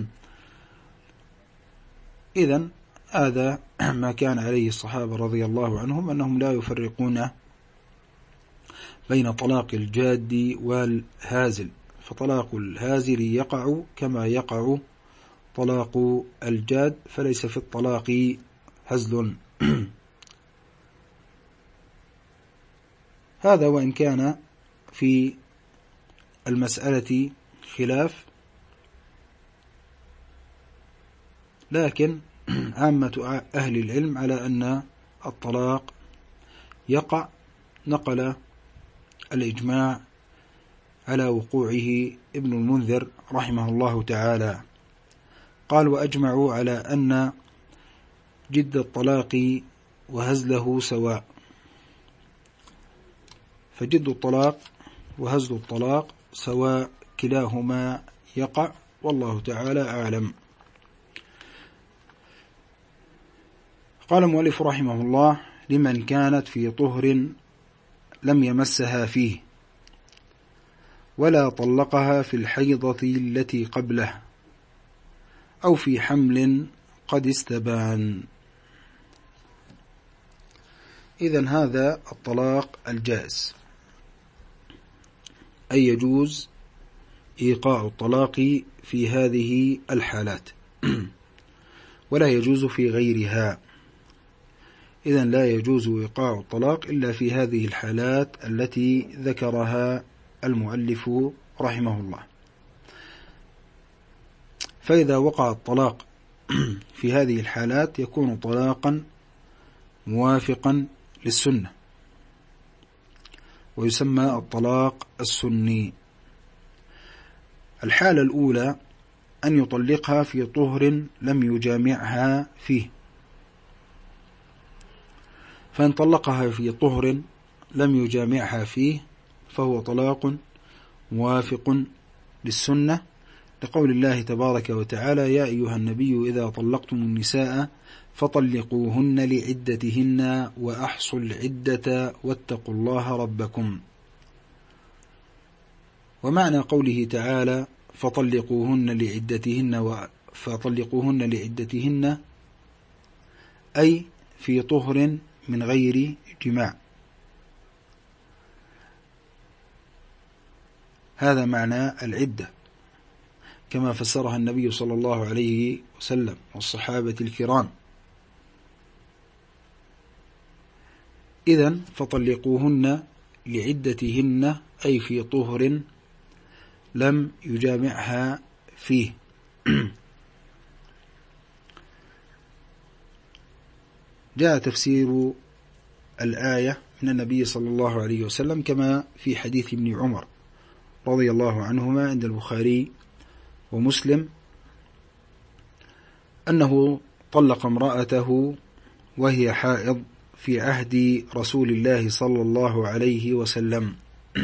إذن هذا ما كان عليه الصحابة رضي الله عنهم، أنهم لا يفرقون بين طلاق الجاد والهازل، فطلاق الهازل يقع كما يقع طلاق الجاد، فليس في الطلاق هزل. هذا وإن كان في المسألة خلاف، لكن عامة أهل العلم على أن الطلاق يقع. نقل الإجماع على وقوعه ابن المنذر رحمه الله تعالى، قال: وأجمعوا على أن جد الطلاق وهزله سواء. فجد الطلاق وهزل الطلاق سواء، كلاهما يقع، والله تعالى أعلم. قال المؤلف رحمه الله: لمن كانت في طهر لم يمسها فيه، ولا طلقها في الحيضة التي قبله، أو في حمل قد استبان. إذن هذا الطلاق الجائز، أي يجوز إيقاع الطلاق في هذه الحالات، ولا يجوز في غيرها. إذن لا يجوز إيقاع الطلاق إلا في هذه الحالات التي ذكرها المؤلف رحمه الله. فإذا وقع الطلاق في هذه الحالات يكون طلاقا موافقا للسنة، ويسمى الطلاق السني. الحالة الأولى أن يطلقها في طهر لم يجامعها فيه، فإن طلقها في طهر لم يجامعها فيه فهو طلاق موافق للسنة، لقول الله تبارك وتعالى: يا أيها النبي إذا طلقتم النساء فطلقوهن لعدتهن وأحصوا العدة واتقوا الله ربكم. ومعنى قوله تعالى فطلقوهن لعدتهن فطلقوهن لعدتهن أي في طهر من غير جماع، هذا معنى العدة كما فسرها النبي صلى الله عليه وسلم والصحابة الكرام. إذن فطلقوهن لعدتهن أي في طهر لم يجامعها فيه. جاء تفسير الآية من النبي صلى الله عليه وسلم كما في حديث ابن عمر رضي الله عنهما عند البخاري ومسلم أنه طلق امرأته وهي حائض في عهد رسول الله صلى الله عليه وسلم،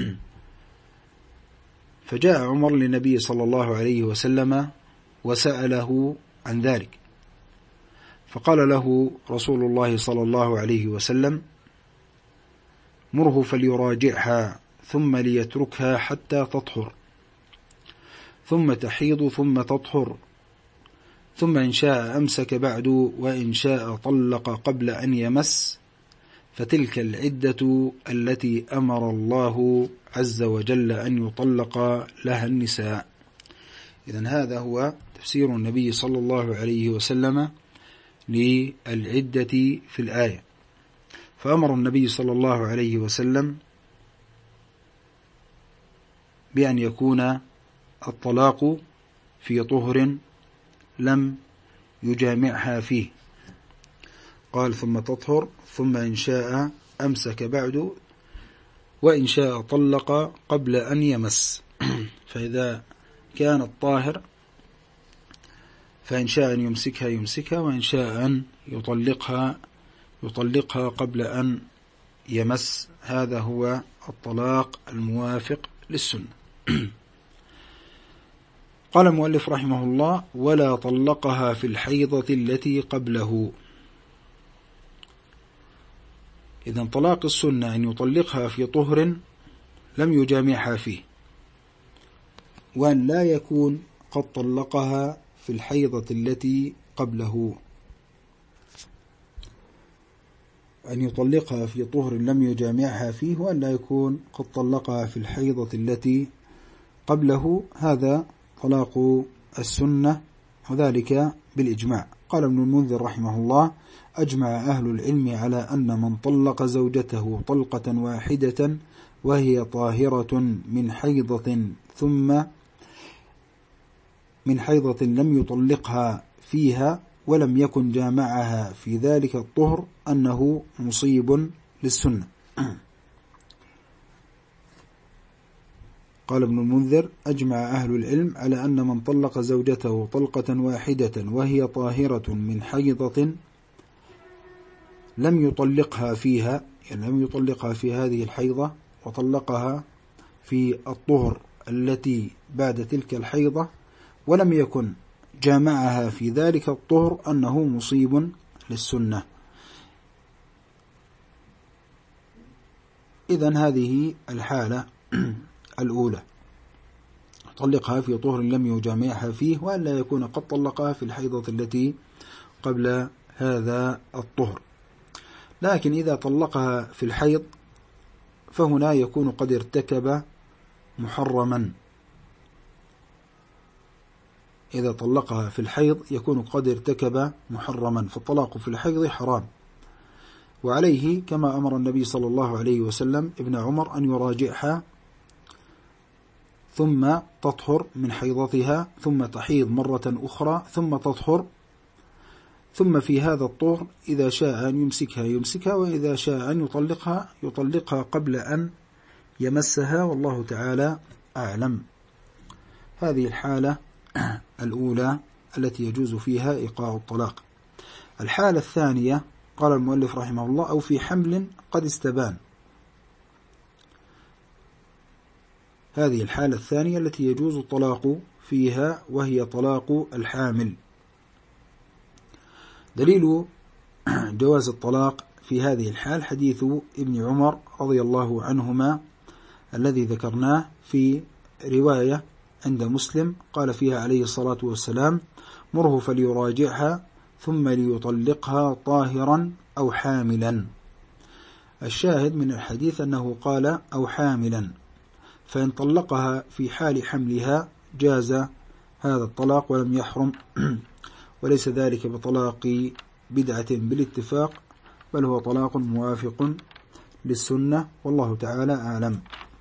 فجاء عمر للنبي صلى الله عليه وسلم وسأله عن ذلك، فقال له رسول الله صلى الله عليه وسلم: مره فليراجعها ثم ليتركها حتى تطهر، ثم تحيض ثم تطهر، ثم إن شاء أمسك بعد وإن شاء طلق قبل أن يمس، فتلك العدة التي أمر الله عز وجل أن يطلق لها النساء. إذن هذا هو تفسير النبي صلى الله عليه وسلم للعدة في الآية. فأمر النبي صلى الله عليه وسلم بأن يكون الطلاق في طهر لم يجامعها فيه، قال ثم تطهر، ثم إن شاء أمسك بعد وإن شاء طلق قبل أن يمس. فإذا كان الطاهر فإن شاء أن يمسكها يمسكها، وإن شاء أن يطلقها يطلقها قبل أن يمس. هذا هو الطلاق الموافق للسنة. قال المؤلف رحمه الله: ولا طلقها في الحيضة التي قبله. إذن طلاق السنة أن يطلقها في طهر لم يجامعها فيه، وأن لا يكون قد طلقها في الحيضة التي قبله. أن يطلقها في طهر لم يجامعها فيه، وأن لا يكون قد طلقها في الحيضة التي قبله، هذا طلاق السنة، وذلك بالإجماع. قال ابن المنذر رحمه الله: أجمع أهل العلم على أن من طلق زوجته طلقة واحدة وهي طاهرة من حيضة ثم من حيضة لم يطلقها فيها ولم يكن جامعها في ذلك الطهر أنه مصيب للسنة. قال ابن المنذر: أجمع أهل العلم على أن من طلق زوجته طلقة واحدة وهي طاهرة من حيضة لم يطلقها فيها، يعني لم يطلقها في هذه الحيضة وطلقها في الطهر التي بعد تلك الحيضة ولم يكن جامعها في ذلك الطهر أنه مصيب للسنة. إذن هذه الحالة الأولى، طلقها في طهر لم يجامعها فيه، وأن لا يكون قد طلقها في الحيضة التي قبل هذا الطهر. لكن إذا طلقها في الحيض فهنا يكون قد ارتكب محرما. إذا طلقها في الحيض يكون قد ارتكب محرما، فالطلاق في الحيض حرام. وعليه كما أمر النبي صلى الله عليه وسلم ابن عمر أن يراجعها ثم تطهر من حيضتها ثم تحيض مرة أخرى ثم تطهر، ثم في هذا الطهر إذا شاء أن يمسكها يمسكها، وإذا شاء أن يطلقها يطلقها قبل أن يمسها، والله تعالى أعلم. هذه الحالة الأولى التي يجوز فيها إيقاع الطلاق. الحالة الثانية قال المؤلف رحمه الله: أو في حمل قد استبان. هذه الحالة الثانية التي يجوز الطلاق فيها، وهي طلاق الحامل. دليل جواز الطلاق في هذه الحال حديث ابن عمر رضي الله عنهما الذي ذكرناه في رواية عند مسلم، قال فيها عليه الصلاة والسلام: مره فليراجعها ثم ليطلقها طاهرا أو حاملا. الشاهد من الحديث أنه قال أو حاملا، فإن طلقها في حال حملها جاز هذا الطلاق ولم يحرم، وليس ذلك بطلاق بدعة بالاتفاق، بل هو طلاق موافق للسنة، والله تعالى أعلم.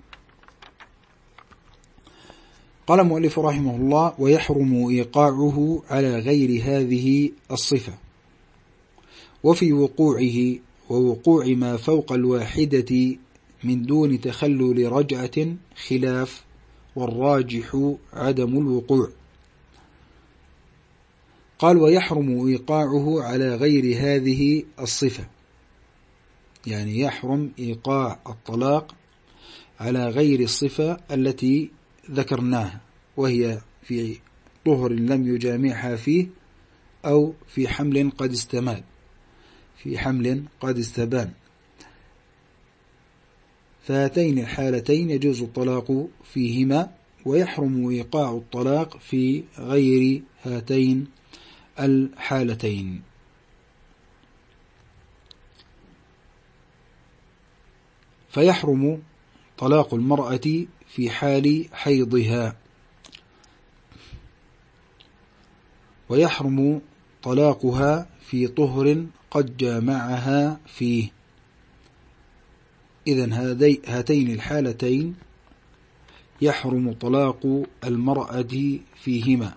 قال المؤلف رحمه الله: ويحرم إيقاعه على غير هذه الصفة، وفي وقوعه ووقوع ما فوق الواحدة من دون تخلل رجعة خلاف، والراجح عدم الوقوع. قال: ويحرم إيقاعه على غير هذه الصفة، يعني يحرم إيقاع الطلاق على غير الصفة التي ذكرناها، وهي في طهر لم يجامعها فيه، أو في حمل قد استمال في حمل قد استبان. فهاتين الحالتين يجوز الطلاق فيهما، ويحرم إيقاع الطلاق في غير هاتين الحالتين. فيحرم طلاق المرأة في حال حيضها، ويحرم طلاقها في طهر قد جامعها فيه. إذن هاتين الحالتين يحرم طلاق المرأة فيهما،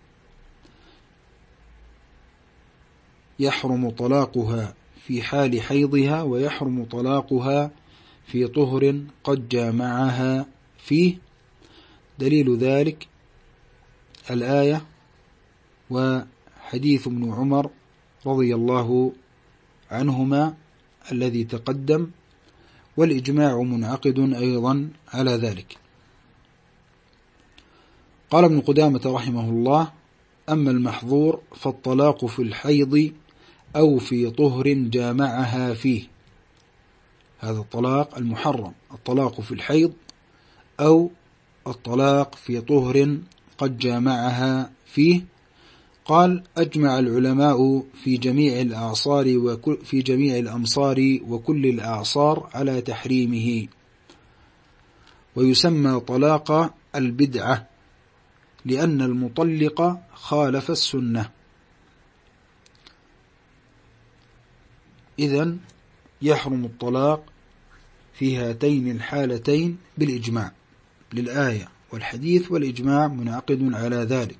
يحرم طلاقها في حال حيضها، ويحرم طلاقها في طهر قد جامعها فيه. دليل ذلك الآية وحديث ابن عمر رضي الله عنهما الذي تقدم، والإجماع منعقد أيضا على ذلك. قال ابن قدامة رحمه الله: أما المحظور فالطلاق في الحيض أو في طهر جامعها فيه. هذا الطلاق المحرم، الطلاق في الحيض أو الطلاق في طهر قد جامعها فيه. قال: أجمع العلماء في جميع الأعصار وفي جميع الأمصار وكل الأعصار على تحريمه، ويسمى طلاق البدعة، لأن المطلق خالف السنة. إذن يحرم الطلاق في هاتين الحالتين بالإجماع للآية والحديث، والإجماع منعقد على ذلك: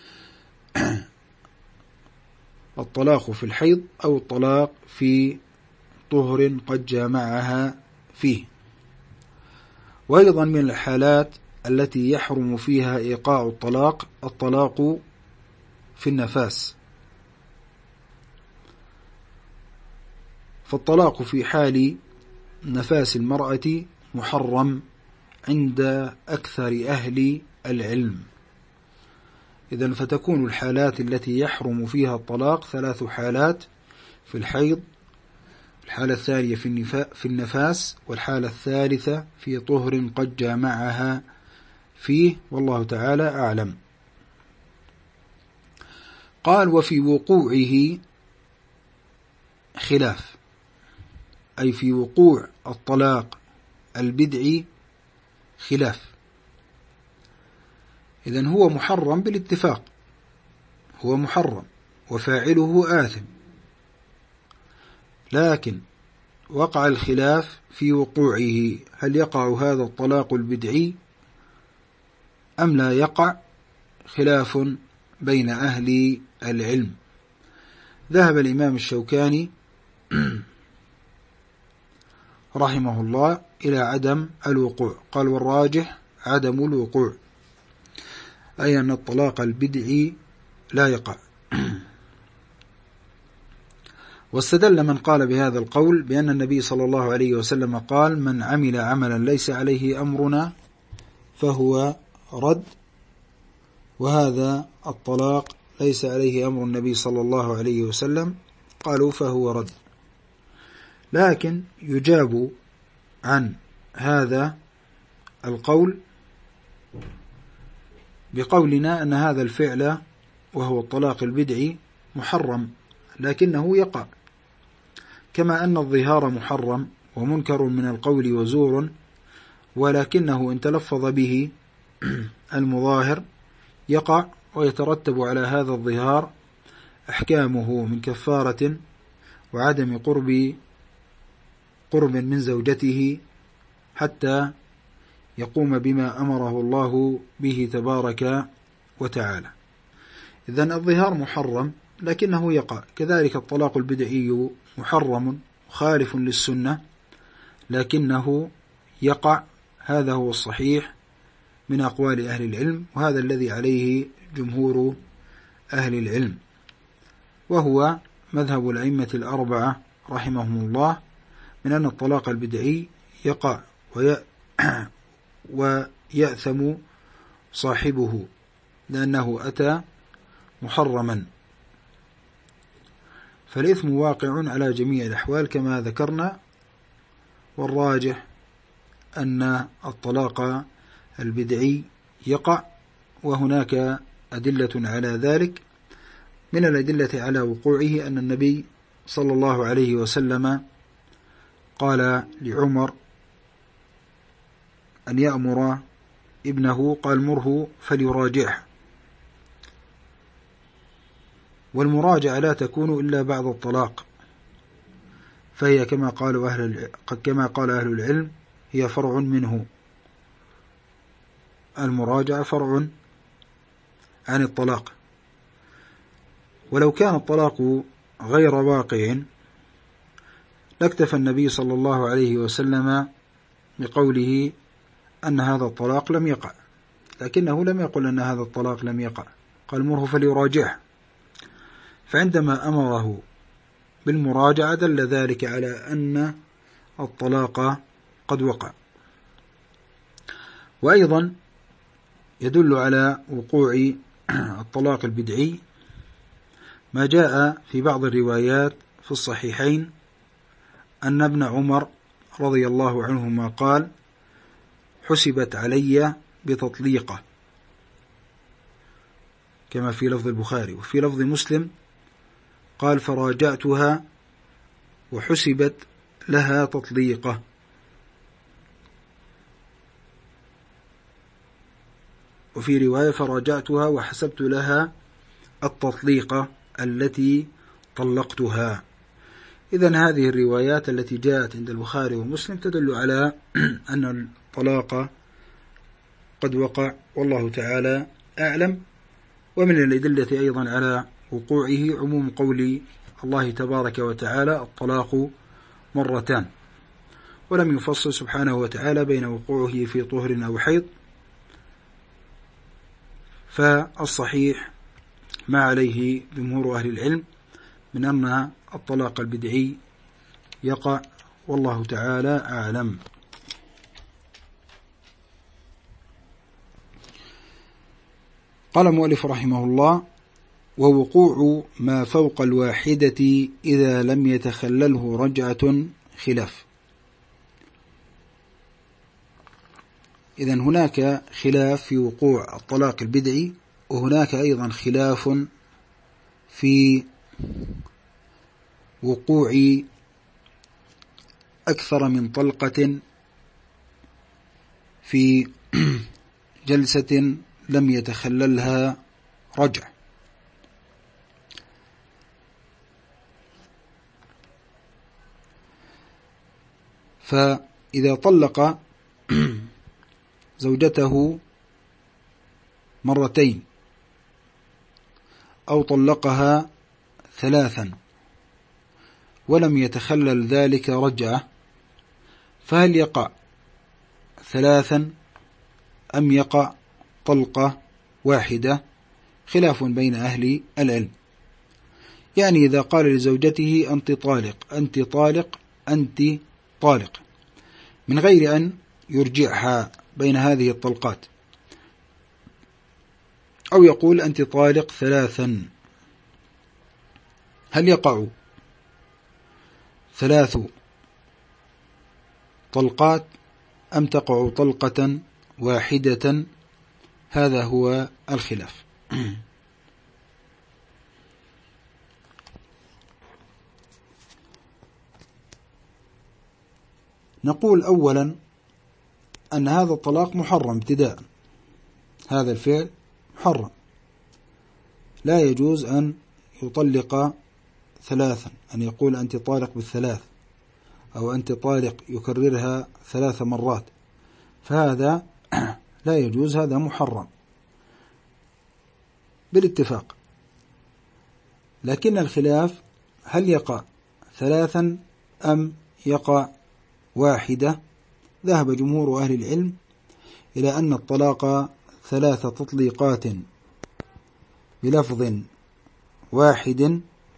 الطلاق في الحيض أو الطلاق في طهر قد جامعها فيه. وأيضا من الحالات التي يحرم فيها إيقاع الطلاق الطلاق في النفاس. فالطلاق في حال نفاس المرأة محرم عند أكثر أهل العلم. إذن فتكون الحالات التي يحرم فيها الطلاق ثلاث حالات: في الحيض، الحالة الثانية في النفاس، والحالة الثالثة في طهر قد جامعها فيه، والله تعالى أعلم. قال: وفي وقوعه خلاف، أي في وقوع الطلاق البدعي خلاف. إذن هو محرم بالاتفاق، هو محرم وفاعله آثم، لكن وقع الخلاف في وقوعه: هل يقع هذا الطلاق البدعي أم لا يقع خلاف بين أهل العلم. ذهب الإمام الشوكاني رحمه الله إلى عدم الوقوع، قال والراجح عدم الوقوع، أي أن الطلاق البدعي لا يقع. واستدل من قال بهذا القول بأن النبي صلى الله عليه وسلم قال من عمل عملا ليس عليه أمرنا فهو رد، وهذا الطلاق ليس عليه أمر النبي صلى الله عليه وسلم، قالوا فهو رد. لكن يجاب عن هذا القول بقولنا أن هذا الفعل وهو الطلاق البدعي محرم لكنه يقع، كما أن الظهار محرم ومنكر من القول وزور، ولكنه إن تلفظ به المظاهر يقع ويترتب على هذا الظهار أحكامه من كفارة وعدم قرب قرب من زوجته حتى يقوم بما أمره الله به تبارك وتعالى. إذن الظهار محرم لكنه يقع، كذلك الطلاق البدعي محرم مخالف للسنة لكنه يقع. هذا هو الصحيح من أقوال أهل العلم، وهذا الذي عليه جمهور أهل العلم، وهو مذهب الأئمة الأربعة رحمهم الله، من أن الطلاق البدعي يقع ويأثم صاحبه لأنه أتى محرما، فالإثم واقع على جميع الأحوال كما ذكرنا. والراجح أن الطلاق البدعي يقع، وهناك أدلة على ذلك. من الأدلة على وقوعه أن النبي صلى الله عليه وسلم قال لعمر أن يأمر ابنه، قال مره فليراجعه، والمراجعة لا تكون إلا بعد الطلاق، فهي كما قال أهل كما قال أهل العلم هي فرع منه، المراجعة فرع عن الطلاق. ولو كان الطلاق غير واقع لاكتفى النبي صلى الله عليه وسلم بقوله أن هذا الطلاق لم يقع، لكنه لم يقل أن هذا الطلاق لم يقع، قال مره فليراجعه، فعندما أمره بالمراجعة دل ذلك على أن الطلاق قد وقع. وأيضا يدل على وقوع الطلاق البدعي ما جاء في بعض الروايات في الصحيحين أن ابن عمر رضي الله عنهما قال حسبت علي بتطليقة، كما في لفظ البخاري، وفي لفظ مسلم قال فراجعتها وحسبت لها تطليقة. وفي رواية فراجعتها وحسبت لها التطليقة التي طلقتها. إذن هذه الروايات التي جاءت عند البخاري ومسلم تدل على أن الطلاق قد وقع، والله تعالى أعلم. ومن الأدلة أيضا على وقوعه عموم قول الله تبارك وتعالى الطلاق مرتان، ولم يفصل سبحانه وتعالى بين وقوعه في طهر أو حيض، فالصحيح ما عليه جمهور أهل العلم من أن الطلاق البدعي يقع، والله تعالى أعلم. قال المؤلف رحمه الله ووقوع ما فوق الواحدة إذا لم يتخلله رجعة خلاف. إذن هناك خلاف في وقوع الطلاق البدعي، وهناك أيضا خلاف في وقوع أكثر من طلقة في جلسة لم يتخللها رجع. فإذا طلق زوجته مرتين أو طلقها ثلاثا ولم يتخلل ذلك رجعة، فهل يقع ثلاثا أم يقع طلقة واحدة؟ خلاف بين أهل العلم. يعني إذا قال لزوجته أنت طالق أنت طالق أنت طالق من غير أن يرجعها بين هذه الطلقات، أو يقول أنت طالق ثلاثا، هل يقع ثلاث طلقات أم تقع طلقة واحدة؟ هذا هو الخلاف. نقول أولا أن هذا الطلاق محرم ابتداء، هذا الفعل محرم، لا يجوز أن يطلق ثلاثا، أن يقول أنت طالق بالثلاث أو أنت طالق يكررها ثلاث مرات، فهذا لا يجوز، هذا محرم بالاتفاق. لكن الخلاف هل يقع ثلاثا أم يقع واحدة؟ ذهب جمهور أهل العلم إلى أن الطلاق ثلاث تطليقات بلفظ واحد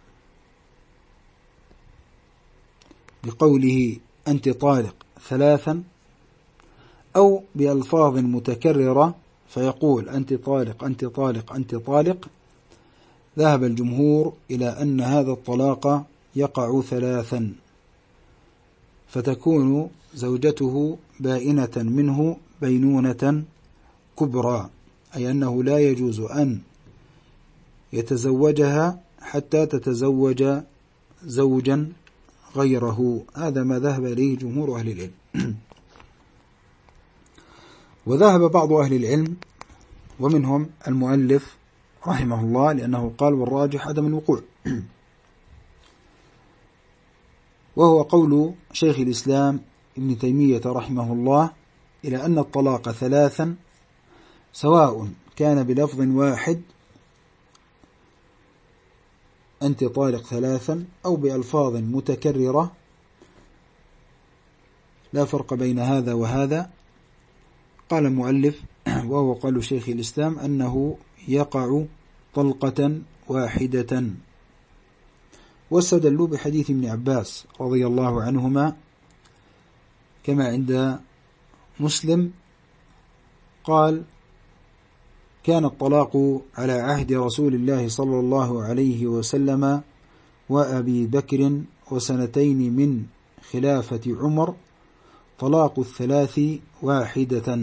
بقوله أنت طالق ثلاثا، أو بألفاظ متكررة فيقول أنت طالق أنت طالق أنت طالق. ذهب الجمهور إلى أن هذا الطلاق يقع ثلاثا، فتكون زوجته بائنة منه بينونة كبرى، أي أنه لا يجوز أن يتزوجها حتى تتزوج زوجا غيره. هذا ما ذهب إليه جمهور أهل العلم. وذهب بعض أهل العلم ومنهم المؤلف رحمه الله، لأنه قال والراجح عدم الوقوع، وهو قول شيخ الإسلام ابن تيمية رحمه الله، إلى أن الطلاق ثلاثا سواء كان بلفظ واحد أنت طالق ثلاثا أو بألفاظ متكررة، لا فرق بين هذا وهذا. قال المؤلف وهو قول شيخ الإسلام أنه يقع طلقة واحدة، واستدلوا بحديث ابن عباس رضي الله عنهما كما عند مسلم قال كان الطلاق على عهد رسول الله صلى الله عليه وسلم وأبي بكر وسنتين من خلافة عمر طلاق الثلاث واحدة،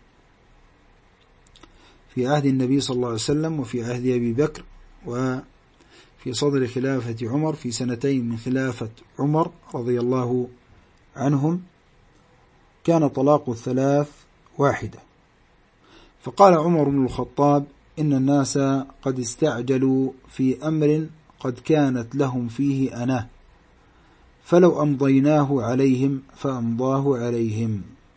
في عهد النبي صلى الله عليه وسلم وفي عهد أبي بكر وفي صدر خلافة عمر في سنتين من خلافة عمر رضي الله عنهم كان طلاق الثلاث واحدة. فقال عمر بن الخطاب إن الناس قد استعجلوا في أمر قد كانت لهم فيه أناه، فلو أمضيناه عليهم فأمضاه عليهم.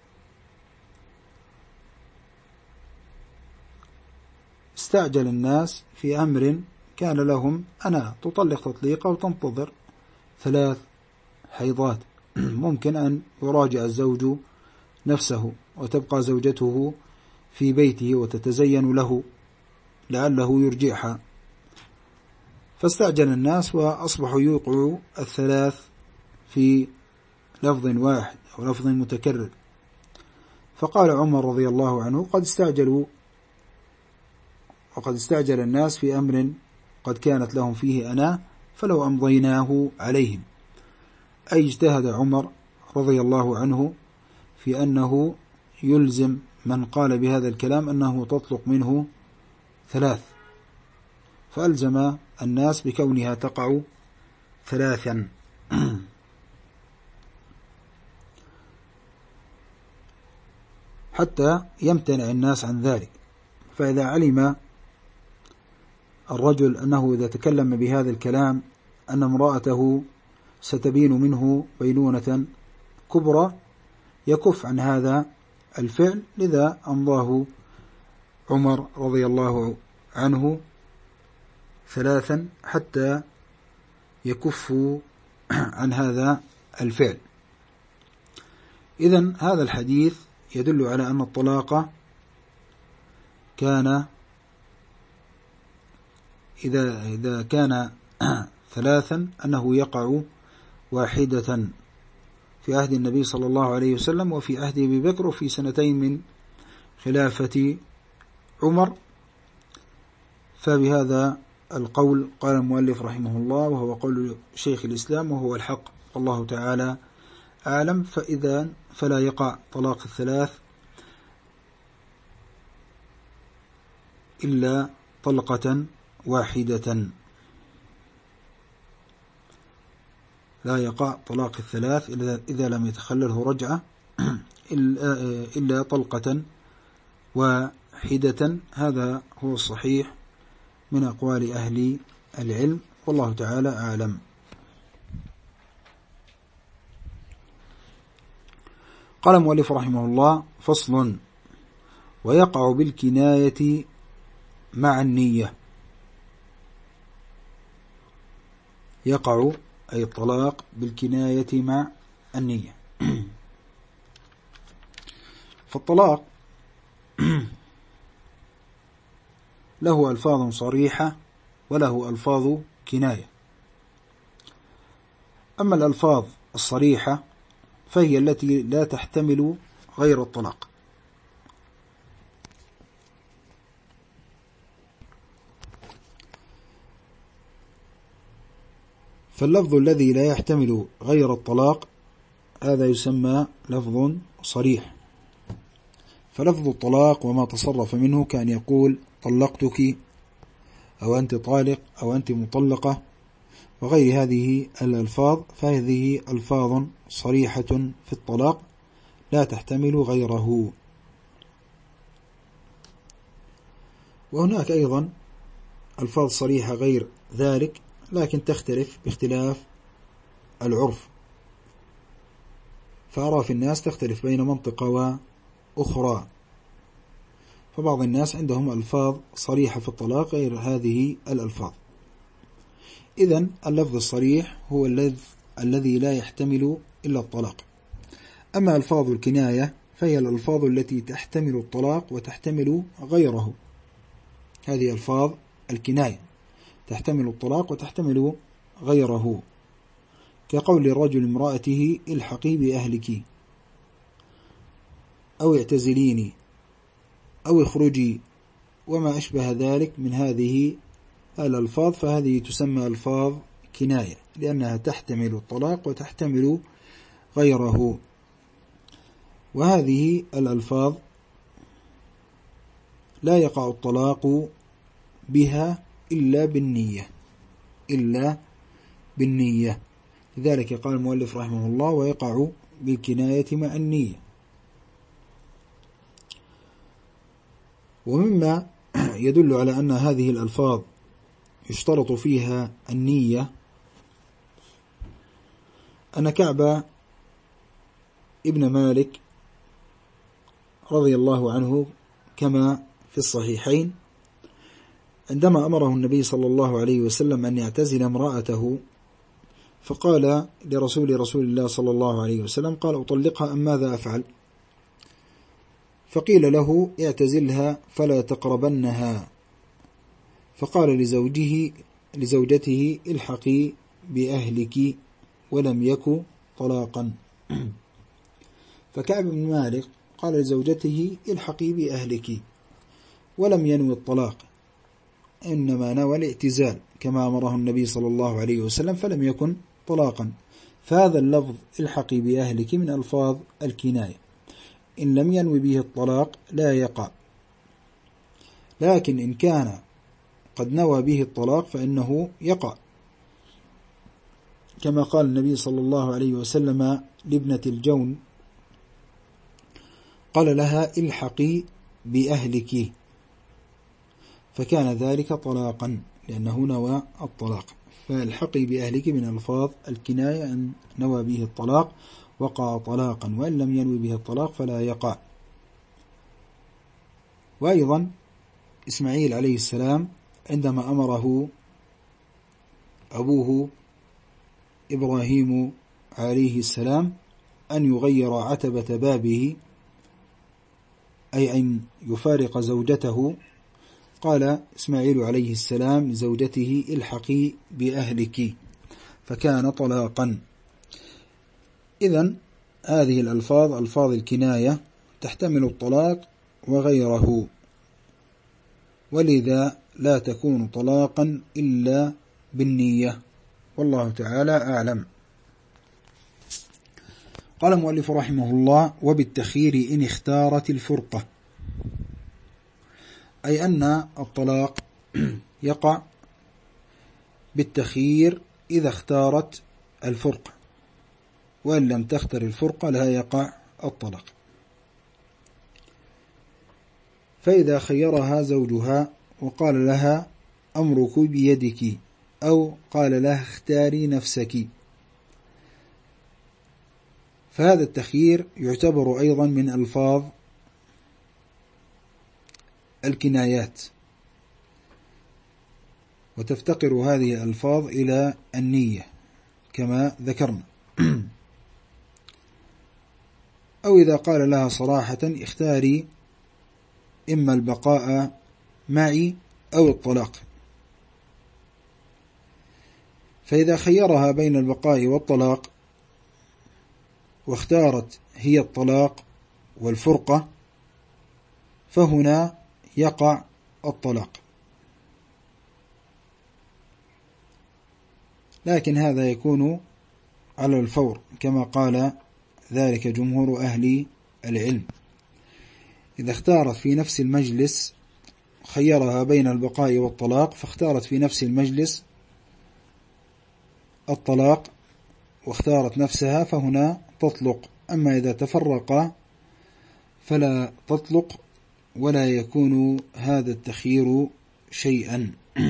استعجل الناس في أمر كان لهم أنا، تطلق تطليقة وتنتظر ثلاث حيضات، ممكن أن يراجع الزوج نفسه وتبقى زوجته في بيته وتتزين له لعله يرجعها، فاستعجل الناس وأصبحوا يوقعوا الثلاث في لفظ واحد أو لفظ متكرر. فقال عمر رضي الله عنه قد استعجلوا وقد استعجل الناس في أمر قد كانت لهم فيه أنا، فلو أمضيناه عليهم، أي اجتهد عمر رضي الله عنه في أنه يلزم من قال بهذا الكلام أنه تطلق منه ثلاث، فألزم الناس بكونها تقع ثلاثا. حتى يمتنع الناس عن ذلك. فإذا علم الرجل أنه إذا تكلم بهذا الكلام أن امرأته ستبين منه بينونة كبرى يكف عن هذا الفعل، لذا أمضاه عمر رضي الله عنه ثلاثا حتى يكفوا عن هذا الفعل. إذن هذا الحديث يدل على أن الطلاق كان إذا إذا كان ثلاثا أنه يقع واحدة في عهد النبي صلى الله عليه وسلم وفي عهد أبي بكر وفي سنتين من خلافة عمر. فبهذا القول قال المؤلف رحمه الله، وهو قول شيخ الإسلام وهو الحق والله تعالى أعلم. فإذا فلا يقع طلاق الثلاث إلا طلقة واحدة، لا يقع طلاق الثلاث إذا لم يتخلله رجعة إلا طلقة واحدة. هذا هو الصحيح من أقوال أهل العلم والله تعالى أعلم. قال المؤلف رحمه الله: فصل: ويقع بالكناية مع النية. يقع أي الطلاق بالكناية مع النية. فالطلاق له ألفاظ صريحة وله ألفاظ كناية. أما الألفاظ الصريحة فهي التي لا تحتمل غير الطلاق، فاللفظ الذي لا يحتمل غير الطلاق هذا يسمى لفظ صريح. فلفظ الطلاق وما تصرف منه كان يقول طلقتك أو أنت طالق أو أنت مطلقة وغير هذه الألفاظ، فهذه ألفاظ صريحة في الطلاق لا تحتمل غيره. وهناك أيضا ألفاظ صريحة غير ذلك لكن تختلف باختلاف العرف، فأعراف الناس تختلف بين منطقة وأخرى، فبعض الناس عندهم ألفاظ صريحة في الطلاق غير هذه الألفاظ. إذن اللفظ الصريح هو الذي لا يحتمل إلا الطلاق. أما ألفاظ الكناية فهي الألفاظ التي تحتمل الطلاق وتحتمل غيره. هذه ألفاظ الكناية تحتمل الطلاق وتحتمل غيره، كقول الرجل امرأته الحقي بأهلك أو اعتزليني أو اخرجي وما أشبه ذلك من هذه الألفاظ، فهذه تسمى ألفاظ كناية لأنها تحتمل الطلاق وتحتمل غيره. وهذه الألفاظ لا يقع الطلاق بها إلا بالنية إلا بالنية لذلك قال المؤلف رحمه الله: ويقع بالكناية مع النية. ومما يدل على أن هذه الألفاظ يشترط فيها النية أن كعب ابن مالك رضي الله عنه كما في الصحيحين عندما أمره النبي صلى الله عليه وسلم أن يعتزل امرأته، فقال لرسول رسول الله صلى الله عليه وسلم: قال أطلقها أم ماذا أفعل؟ فقيل له: اعتزلها فلا تقربنها. فقال لزوجه لزوجته: الحقي بأهلك، ولم يك طلاقا. فكعب بن مالك قال لزوجته: الحقي بأهلك، ولم ينوي الطلاق، إنما نوى الاعتزال كما أمره النبي صلى الله عليه وسلم، فلم يكن طلاقا. فهذا اللفظ الحقي بأهلك من ألفاظ الكناية، إن لم ينوي به الطلاق لا يقع، لكن إن كان قد نوى به الطلاق فإنه يقع، كما قال النبي صلى الله عليه وسلم لابنة الجون، قال لها: الحقي بأهلك، فكان ذلك طلاقا لأنه نوى الطلاق. فالحقي بأهلك من ألفاظ الكناية، أن نوى به الطلاق وقع طلاقا، وإن لم ينوي به الطلاق فلا يقع. وأيضا إسماعيل عليه السلام عندما أمره أبوه إبراهيم عليه السلام أن يغير عتبة بابه، أي أن يفارق زوجته، قال إسماعيل عليه السلام لزوجته الحقي بأهلك، فكان طلاقا. إذن هذه الألفاظ ألفاظ الكناية تحتمل الطلاق وغيره، ولذا لا تكون طلاقا إلا بالنية، والله تعالى أعلم. قال المؤلف رحمه الله: وبالتخيير إن اختارت الفرقة، أي أن الطلاق يقع بالتخيير إذا اختارت الفرقة، وإن لم تختر الفرقة لا يقع الطلاق. فإذا خيرها زوجها وقال لها أمرك بيدك، أو قال لها اختاري نفسك، فهذا التخيير يعتبر أيضا من ألفاظ الكنايات، وتفتقر هذه الألفاظ إلى النية كما ذكرنا. أو إذا قال لها صراحة اختاري إما البقاء معي أو الطلاق، فإذا خيرها بين البقاء والطلاق واختارت هي الطلاق والفرقة، فهنا يقع الطلاق، لكن هذا يكون على الفور كما قال ذلك جمهور أهل العلم. إذا اختارت في نفس المجلس، خيرها بين البقاء والطلاق فاختارت في نفس المجلس الطلاق واختارت نفسها، فهنا تطلق. أما إذا تفرقا فلا تطلق، ولا يكون هذا التخيير شيئا.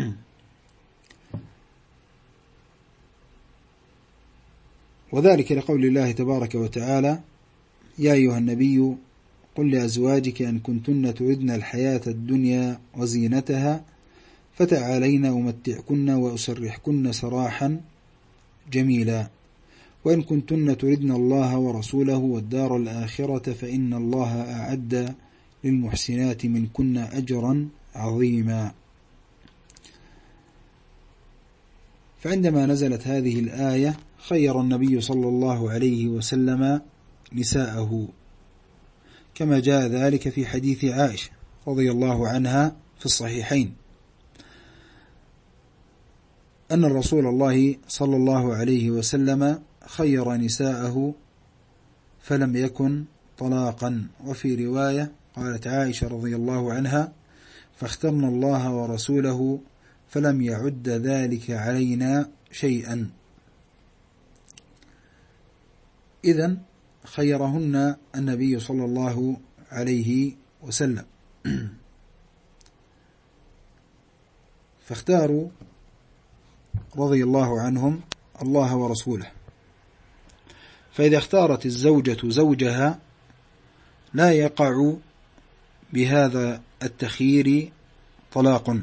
وذلك لقول الله تبارك وتعالى: يا أيها النبي قل لأزواجك إن كنتن تردن الحياة الدنيا وزينتها فتعالين أمتعكن وأسرحكن سراحا جميلا، وإن كنتن تردن الله ورسوله والدار الآخرة فإن الله أعد للمحسنات منكن أجرا عظيما. فعندما نزلت هذه الآية خير النبي صلى الله عليه وسلم نساءه، كما جاء ذلك في حديث عائشة رضي الله عنها في الصحيحين أن الرسول الله صلى الله عليه وسلم خير نساءه فلم يكن طلاقا. وفي رواية قالت عائشة رضي الله عنها: فاخترنا الله ورسوله فلم يعد ذلك علينا شيئا. إذن خيرهن النبي صلى الله عليه وسلم، فاختاروا رضي الله عنهم الله ورسوله. فإذا اختارت الزوجة زوجها لا يقع بهذا التخيير طلاق.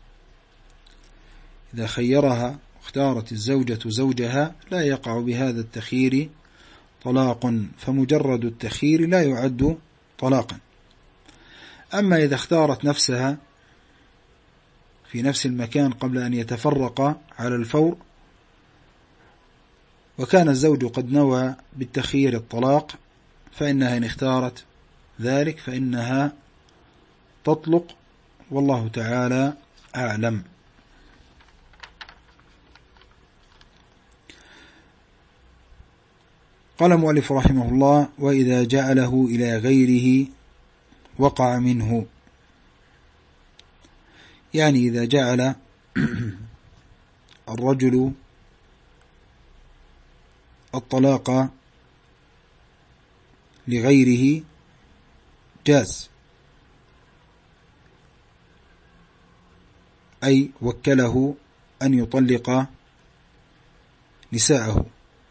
إذا خيرها واختارت الزوجة زوجها لا يقع بهذا التخيير طلاق، فمجرد التخيير لا يعد طلاقا. أما إذا اختارت نفسها في نفس المكان قبل أن يتفرق على الفور، وكان الزوج قد نوى بالتخيير الطلاق، فإنها إن اختارت ذلك فإنها تطلق، والله تعالى أعلم. قال المؤلف رحمه الله: وإذا جعله إلى غيره وقع منه، يعني إذا جعل الرجل الطلاق لغيره جاز، أي وكله أن يطلق نساءه.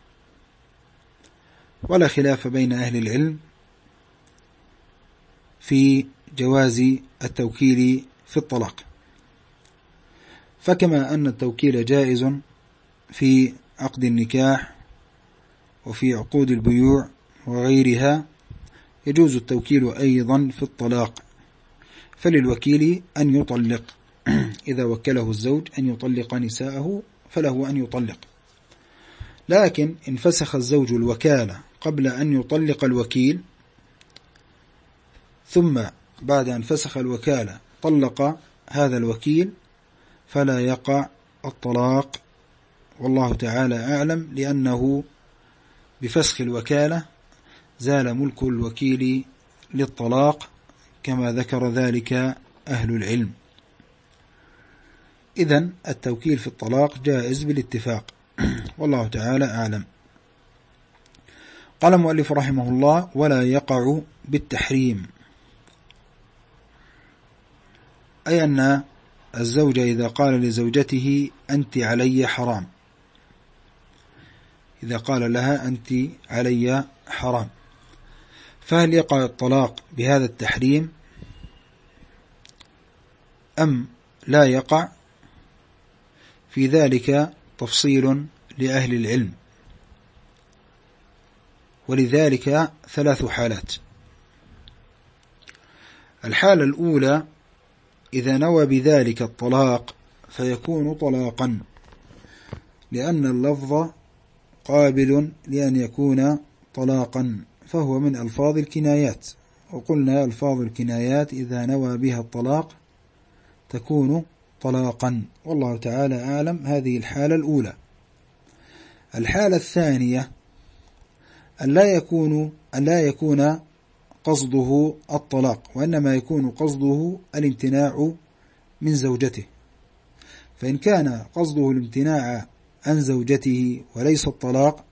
ولا خلاف بين أهل العلم في جواز التوكيل في الطلاق. فكما أن التوكيل جائز في عقد النكاح وفي عقود البيوع وغيرها، يجوز التوكيل أيضا في الطلاق. فللوكيل أن يطلق إذا وكله الزوج أن يطلق نساءه فله أن يطلق. لكن إن فسخ الزوج الوكالة قبل أن يطلق الوكيل، ثم بعد أن فسخ الوكالة طلق هذا الوكيل، فلا يقع الطلاق، والله تعالى أعلم، لأنه بفسخ الوكالة زال ملك الوكيل للطلاق كما ذكر ذلك أهل العلم. إذن التوكيل في الطلاق جائز بالاتفاق، والله تعالى أعلم. قال المؤلف رحمه الله: ولا يقع بالتحريم، أي أن الزوج إذا قال لزوجته أنت علي حرام، إذا قال لها أنت علي حرام، فهل يقع الطلاق بهذا التحريم أم لا يقع؟ في ذلك تفصيل لأهل العلم، ولذلك ثلاث حالات. الحالة الأولى: إذا نوى بذلك الطلاق فيكون طلاقا، لأن اللفظ قابل لأن يكون طلاقا، فهو من ألفاظ الكنايات، وقلنا ألفاظ الكنايات إذا نوى بها الطلاق تكون طلاقا، والله تعالى أعلم. هذه الحالة الأولى. الحالة الثانية: أن لا يكون أن لا يكون قصده الطلاق، وإنما يكون قصده الامتناع من زوجته. فإن كان قصده الامتناع عن زوجته وليس الطلاق،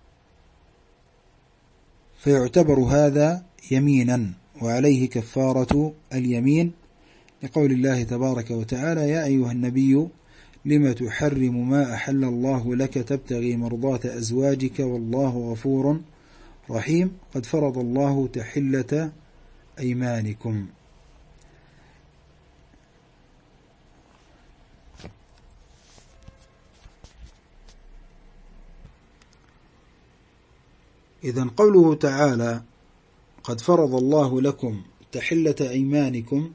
فيعتبر هذا يمينا، وعليه كفارة اليمين، لقول الله تبارك وتعالى: يا أيها النبي لم تحرم ما أحل الله لك تبتغي مرضات أزواجك والله غفور رحيم قد فرض الله تحلة أيمانكم. إذن قوله تعالى قد فرض الله لكم تحلة أيمانكم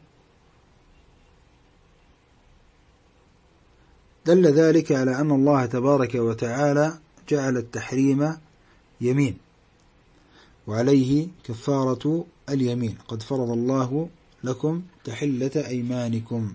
دل ذلك على أن الله تبارك وتعالى جعل التحريم يمين، وعليه كفارة اليمين. قد فرض الله لكم تحلة أيمانكم.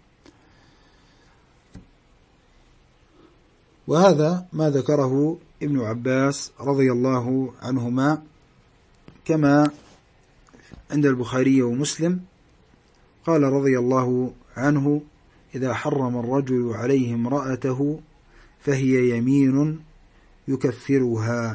وهذا ما ذكره ابن عباس رضي الله عنهما، كما عند البخاري ومسلم قال رضي الله عنه: إذا حرم الرجل عليه امرأته فهي يمين يكفرها.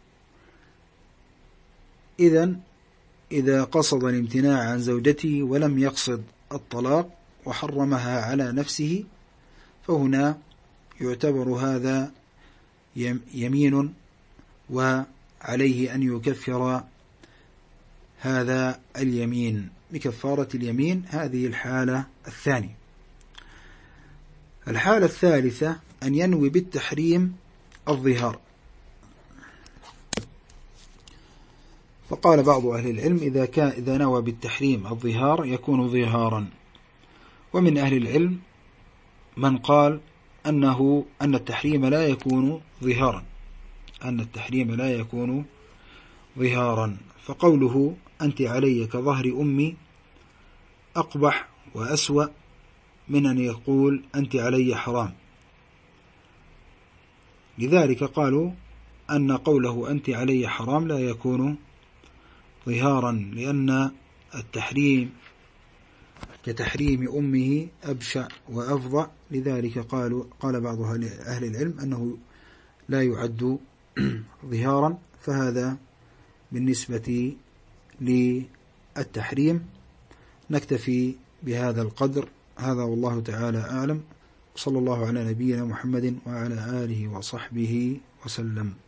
إذن إذا قصد الامتناع عن زوجته ولم يقصد الطلاق وحرمها على نفسه، فهنا يعتبر هذا يمين، وعليه أن يكفر هذا اليمين بكفارة اليمين. هذه الحالة الثانية. الحالة الثالثة: أن ينوي بالتحريم الظهار. فقال بعض أهل العلم: إذا كان إذا نوى بالتحريم الظهار يكون ظهارا. ومن أهل العلم من قال أنه أن التحريم لا يكون ظهارا، أن التحريم لا يكون ظهارا. فقوله أنت علي كظهر أمي أقبح وأسوأ من أن يقول أنت علي حرام. لذلك قالوا أن قوله أنت علي حرام لا يكون ظهارا، لأن التحريم كتحريم أمه أبشع وأفظع. لذلك قالوا قال بعض أهل العلم أنه لا يعد ظهارا. فهذا بالنسبة للتحريم. نكتفي بهذا القدر. هذا والله تعالى أعلم. صلى الله على نبينا محمد وعلى آله وصحبه وسلم.